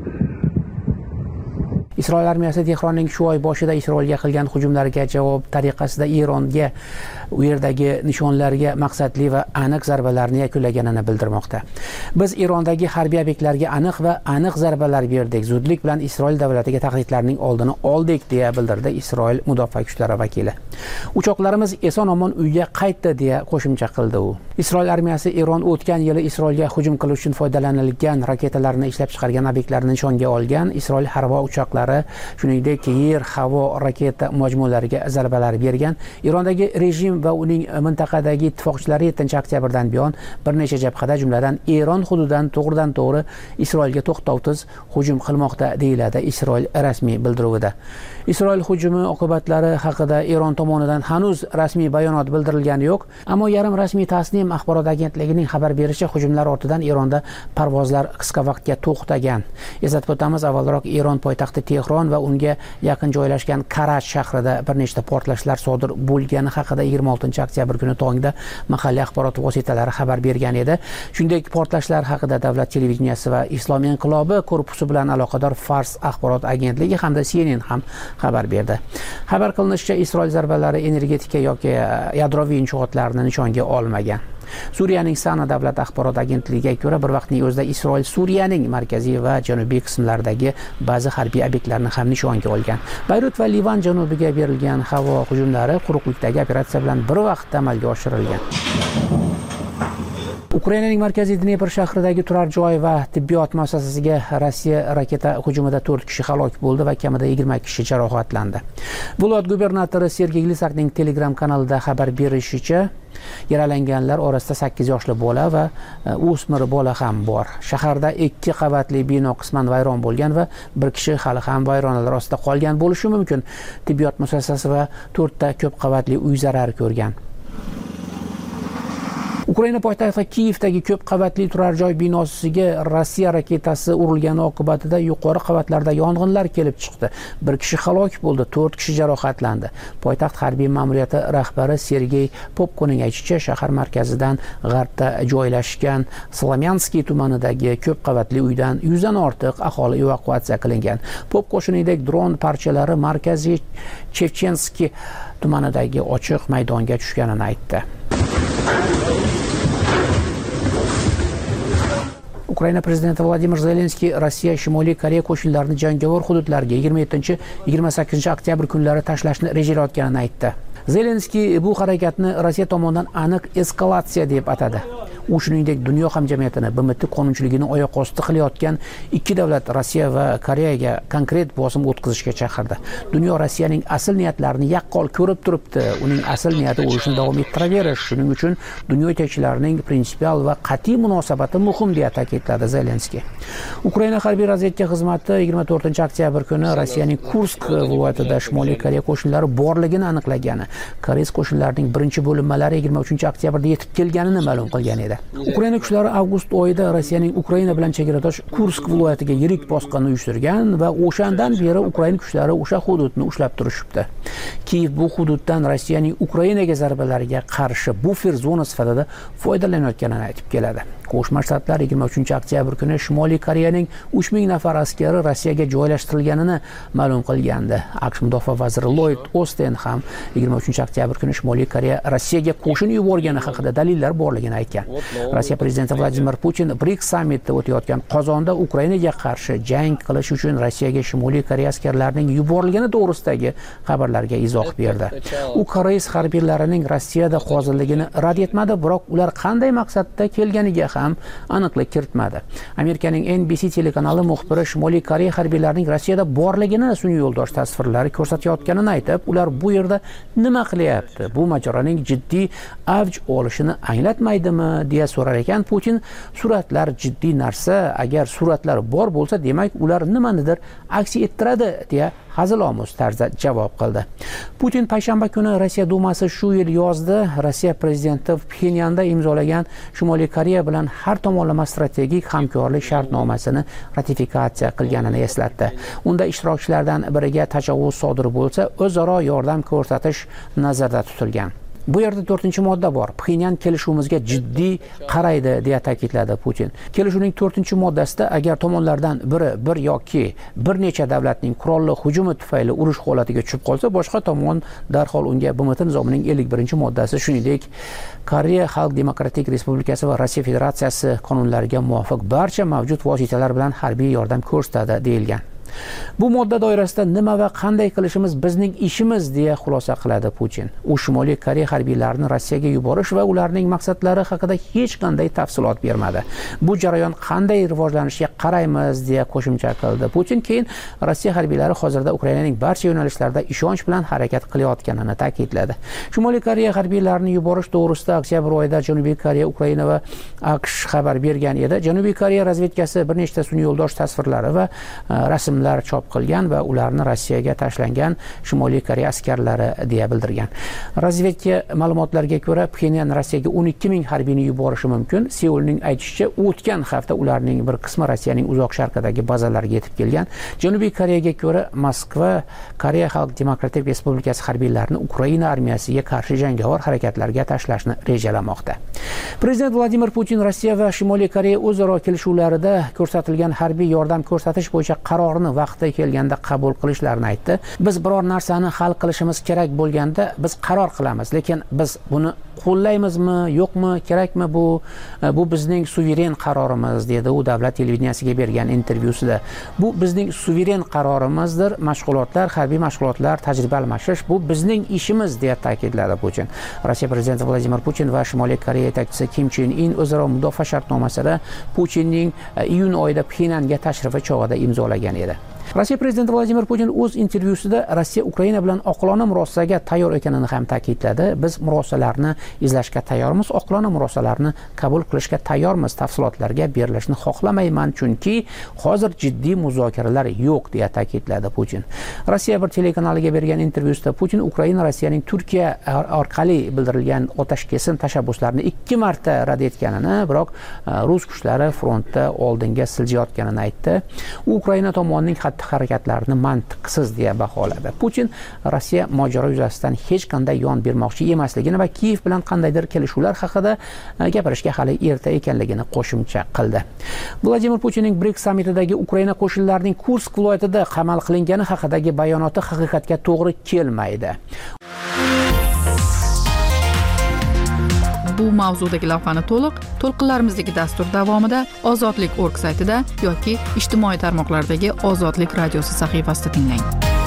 Isroil armiyasi Tehronning shu oy boshida Isroilga qilgan hujumlarga javob tariqasida Eronga u yerdagi nishonlarga maqsadli va aniq zarbalarni yakunlaganini bildirmoqda. Biz Erondagi harbiy obyektlarga aniq va aniq zarbalar berdik. Zudlik bilan Isroil davlatiga tahdidlarning oldini oldik deya bildirdi Isroil mudofaa kuchlari vakili. Uchoqlarimiz eson-omon uyga qaytdi deya qo'shimcha qildi u. Isroil armiyasi Eron o'tgan yili Isroilga hujum qilish uchun foydalanilgan raketalarni ishlab chiqargan obyektlarni nishonga olgan. Isroil harbiy uchoqlari shuningdek yer-havo raketa majmualariga zarbalar bergan. Erondagi rejim va uning mintaqadagi ittifoqchilari yettinchi oktyabrdan buyon bir necha jabhada, jumladan Eron hududidan to'g'ridan-to'g'ri Isroilga to'xtovsiz hujum qilmoqda deyiladi Isroil rasmiy bildiruvida. Isroil hujumi oqibatlari haqida Eron tomonidan hanuz rasmiy bayonot bildirilgani yo'q, ammo yarim rasmiy Tasnim axborot agentligining xabar berishicha, hujumlar ortidan Eronda parvozlar qisqa vaqtga to'xtagan. Eslatib o'tamiz, avvalroq Eron poytaxti Tehron va unga yaqin joylashgan Karach shahrida bir nechta portlashlar sodir bo'lgani haqida yigirma oltinchi oktyabr kuni tongda mahalliy axborot vositalari xabar bergan edi. Shuningdek, portlashlar haqida davlat televideniyasi va Islom inqilobi korpusi bilan aloqador Fars axborot agentligi hamda C N N ham xabar berdi. Xabar qilinishicha, Isroil zarbalari energetika yoki yadroviy inshootlarni nishonga olmagan. Suriyaning Sana davlat axborot agentligiga ko'ra, bir vaqtning o'zida Isroil Suriyaning markaziy va janubiy qismlaridagi ba'zi harbiy obyektlarni ham nishonga olgan. Bayrut va Livan janubiga berilgan havo hujumlari quruqlikdagi operatsiya bilan bir vaqtda amalga oshirilgan. Ukrainaning markaziy Dnepr shahridagi turar joy va tibbiyot muassasasiga Rossiya raketa hujumida to'rt kishi halok bo'ldi va kamida yigirma kishi jarohatlandi. Viloyat gubernatori Sergey Glisakning Telegram kanalida xabar berishicha, yaralanganlar orasida sakkiz yoshli bola va o'smir bola ham bor. Shaharda ikki qavatli bino qisman vayron bo'lgan va bir kishi hali ham vayronalar ostida qolgan bo'lishi mumkin. Tibbiyot muassasasi va to'rtta ko'p qavatli uy zarar ko'rgan. Ukraina poytaxti Kiyevdagi ko'p qavatli turar joy binosiga Rossiya raketasi urilgani oqibatida yuqori qavatlarda yong'inlar kelib chiqdi. Bir kishi halok bo'ldi, to'rt kishi jarohatlandi. Poytaxt harbiy ma'muriyati rahbari Sergey Popkoning aytishicha, shahar markazidan g'arbda joylashgan Slamyanskiy tumanidagi ko'p qavatli uydan yuzdan ortiq aholi evakuatsiya qilingan. Popko shuningdek dron parchalari markaziy Chevchenskiy tumanidagi ochiq maydonga tushganini aytdi. Ukraina prezidenti Vladimir Zelenskiy Rossiya Shimoliy Koreya qo'shinlarini jangovar hududlarga yigirma yettinchi yigirma sakkizinchi oktyabr kunlari tashlashni rejalayotganini aytdi. Zelenskiy bu harakatni Rossiya tomonidan aniq eskalatsiya deb atadi. U shuningdek dunyo hamjamiyatini B M T qonunchiligini oyoq osti qilayotgan ikki davlat Rossiya va Koreyaga konkret bosim o'tkazishga chaqirdi. Dunyo Rossiyaning asl niyatlarini yaqqol ko'rib turibdi. Uning asl niyati urushni davom ettiraverish. Shuning uchun dunyo yetakchilarining prinsipial va qat'iy munosabati muhim deya ta'kidladi Zelenskiy. Ukraina harbiy razvedka xizmati yigirma to'rtinchi oktyabr kuni Rossiyaning Kursk viloyatida Shimoliy Koreya qo'shinlari borligini aniqlagan. Koreys qo'shinlarining birinchi bo'linmalari yigirma uchinchi oktyabrda yetib kelganini ma'lum qilgan edi. Ukraina kuchlari avgust oyida Rossiyaning Ukraina bilan chegaradosh Kursk viloyatiga yirik bosqinni uyushtirgan va o'shandan beri Ukraina kuchlari o'sha hududni ushlab turishibdi. Kiyev bu hududdan Rossiyaning Ukrainaga zarbalariga qarshi bufer zona sifatida foydalanayotganini aytib keladi. Qo'shma Shtatlar yigirma uchinchi oktyabr kuni Shimoliy Koreyaning uch ming nafar askari Rossiyaga joylashtirilganini ma'lum qilgandi. AQSh mudofaa vaziri Lloyd Austin ham yigirma uchinchi oktyabr kuni Shimoliy Koreya Rossiyaga qo'shin yuborgani haqida dalillar borligini aytgan. Rossiya prezidenti Vladimir Putin BRICS sammitida o'tayotgan Qozonda Ukrainaga qarshi jang qilish uchun Rossiyaga Shimoliy Koreya askarlarining yuborilgani to'g'risidagi xabarlarga izoh berdi. U koreys harbiylarining Rossiyada hozirligini rad etmadi, biroq ular qanday maqsadda kelganiga ham aniqlik kiritmadi. Amerikaning N B C telekanali muxbiri Shimoliy Koreya harbiylarining Rossiyada borligini sun'iy yo'ldosh tasvirlari ko'rsatayotganini aytib, ular bu yerda nima qilyapti? Bu mojaroning jiddiy avj olishini anglatmaydimi deya so'rar ekan. Putin suratlar jiddiy narsa, agar suratlar bor bo'lsa, demak ular nimanidir aks ettiradi deya hazilomuz tarzda javob qildi. Putin payshanba kuni Rossiya Dumasi shu yil yozda Rossiya prezidenti Pxenyanda imzolagan Shimoliy Koreya bilan har tomonlama strategik hamkorlik shartnomasini ratifikatsiya qilganini eslatdi. Unda ishtirokchilardan biriga tajovuz sodir bo'lsa, o'zaro yordam ko'rsatish nazarda tutilgan. Bu yerda to'rtinchi modda bor. Pxenyan kelishuvimizga jiddiy qaraydi deya ta'kidladi Putin. Kelishuvning to'rtinchi moddasida agar tomonlardan biri bir yoki bir necha davlatning qurolli hujumi tufayli urush holatiga tushib qolsa, boshqa tomon darhol unga B M T nizomining ellik birinchi moddasi, shuningdek Koreya Xalq Demokratik Respublikasi va Rossiya Federatsiyasi qonunlariga muvofiq barcha mavjud vositalar bilan harbiy yordam ko'rsatadi deyilgan. Bu modda doirasida nima va qanday qilishimiz bizning ishimiz deya xulosa qiladi Putin. U Shimoliy Koreya harbiylarini Rossiyaga yuborish va ularning maqsadlari haqida hech qanday tafsilot bermadi. Bu jarayon qanday rivojlanishiga qaraymiz deya qo'shimcha qildi. Putin keyin Rossiya harbiylari hozirda Ukrainaning barcha yo'nalishlarida ishonch bilan harakat qilayotganini ta'kidladi. Shimoliy Koreya harbiylarini yuborish to'g'risida oktyabr oyida Janubiy Koreya, Ukraina va AQSh xabar bergan edi. Janubiy Koreya razvedkasi bir nechta sun'iy yo'ldosh tasvirlari va rasmlar chop qilgan va ularni Rossiyaga tashlangan Shimoliy Koreya askarlari deya bildirgan. Razvedka ma'lumotlariga ko'ra, Pxenyan Rossiyaga o'n ikki ming harbiyni yuborishi mumkin. Seulning aytishicha, o'tgan hafta ularning bir qismi Rossiyaning uzoq sharqidagi bazalariga yetib kelgan. Janubiy Koreyaga ko'ra, Moskva Koreya Xalq Demokratik Respublikasi harbiylarini Ukraina armiyasiga qarshi jangovar harakatlarga tashlashni rejalamoqda. Prezident Vladimir Putin Rossiya va Shimoliy Koreya o'zaro kelishuvlarida ko'rsatilgan harbiy yordam ko'rsatish bo'yicha qarorni vaqti kelganda qabul qilishlarini aytdi. Biz biror narsani hal qilishimiz kerak bo'lganda biz qaror qilamiz, lekin biz buni qo'llaymizmi yo'qmi kerakmi bu bu bizning suveren qarorimiz dedi u davlat televideniyasiga bergan intervyusida. Bu bizning suveren qarorimizdir. Mashg'ulotlar, harbiy mashg'ulotlar, tajriba almashish bu bizning ishimiz deya ta'kidladi Putin. Rossiya prezidenti Vladimir Putin va Shimoliy Koreya yetakchisi Kim Chen In o'zaro mudofaa shartnomasida Putinning iyun oyida Pxenyanga tashrifi chog'ida imzolagan edi. Rossiya prezidenti Vladimir Putin o'z intervyusida Rossiya Ukraina bilan oqilona murosaga tayyor ekanini ham ta'kidladi. Biz murosalarni izlashga tayyormiz, oqilona murosalarni qabul qilishga tayyormiz. Tafsilotlarga berilishni xohlamayman, chunki hozir jiddiy muzokaralar yo'q deya ta'kidladi Putin. Rossiya bir telekanaliga bergan intervyusida Putin Ukraina Rossiyaning Turkiya orqali bildirilgan otashkesim tashabbuslarini ikki marta rad etganini, biroq rus kuchlari frontda oldinga siljayotganini aytdi. U Ukraina tomonining harakatlarini mantiqsiz deya baholadi. Putin Rossiya mojaro yuzasidan hech qanday yon bermoqchi emasligini va Kiyev bilan qandaydir kelishuvlar haqida gapirishga hali erta ekanligini qo'shimcha qildi. Vladimir Putinning BRICS sammitidagi Ukraina qo'shinlarining Kursk viloyatida qamal qilingani haqidagi bayonoti haqiqatga to'g'ri kelmaydi. Bu mavzudagi lavhani to'liq to'lqinlarimizdagi dastur davomida ozodlik точка org saytida yoki ijtimoiy tarmoqlardagi Ozodlik radiosi sahifasida tinglang.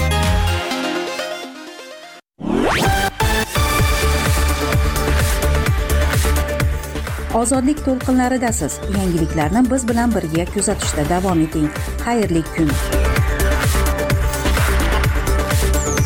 Ozodlik to'lqinlaridasiz. Yangiliklarni biz bilan birga kuzatishda davom eting. Xayrli kun.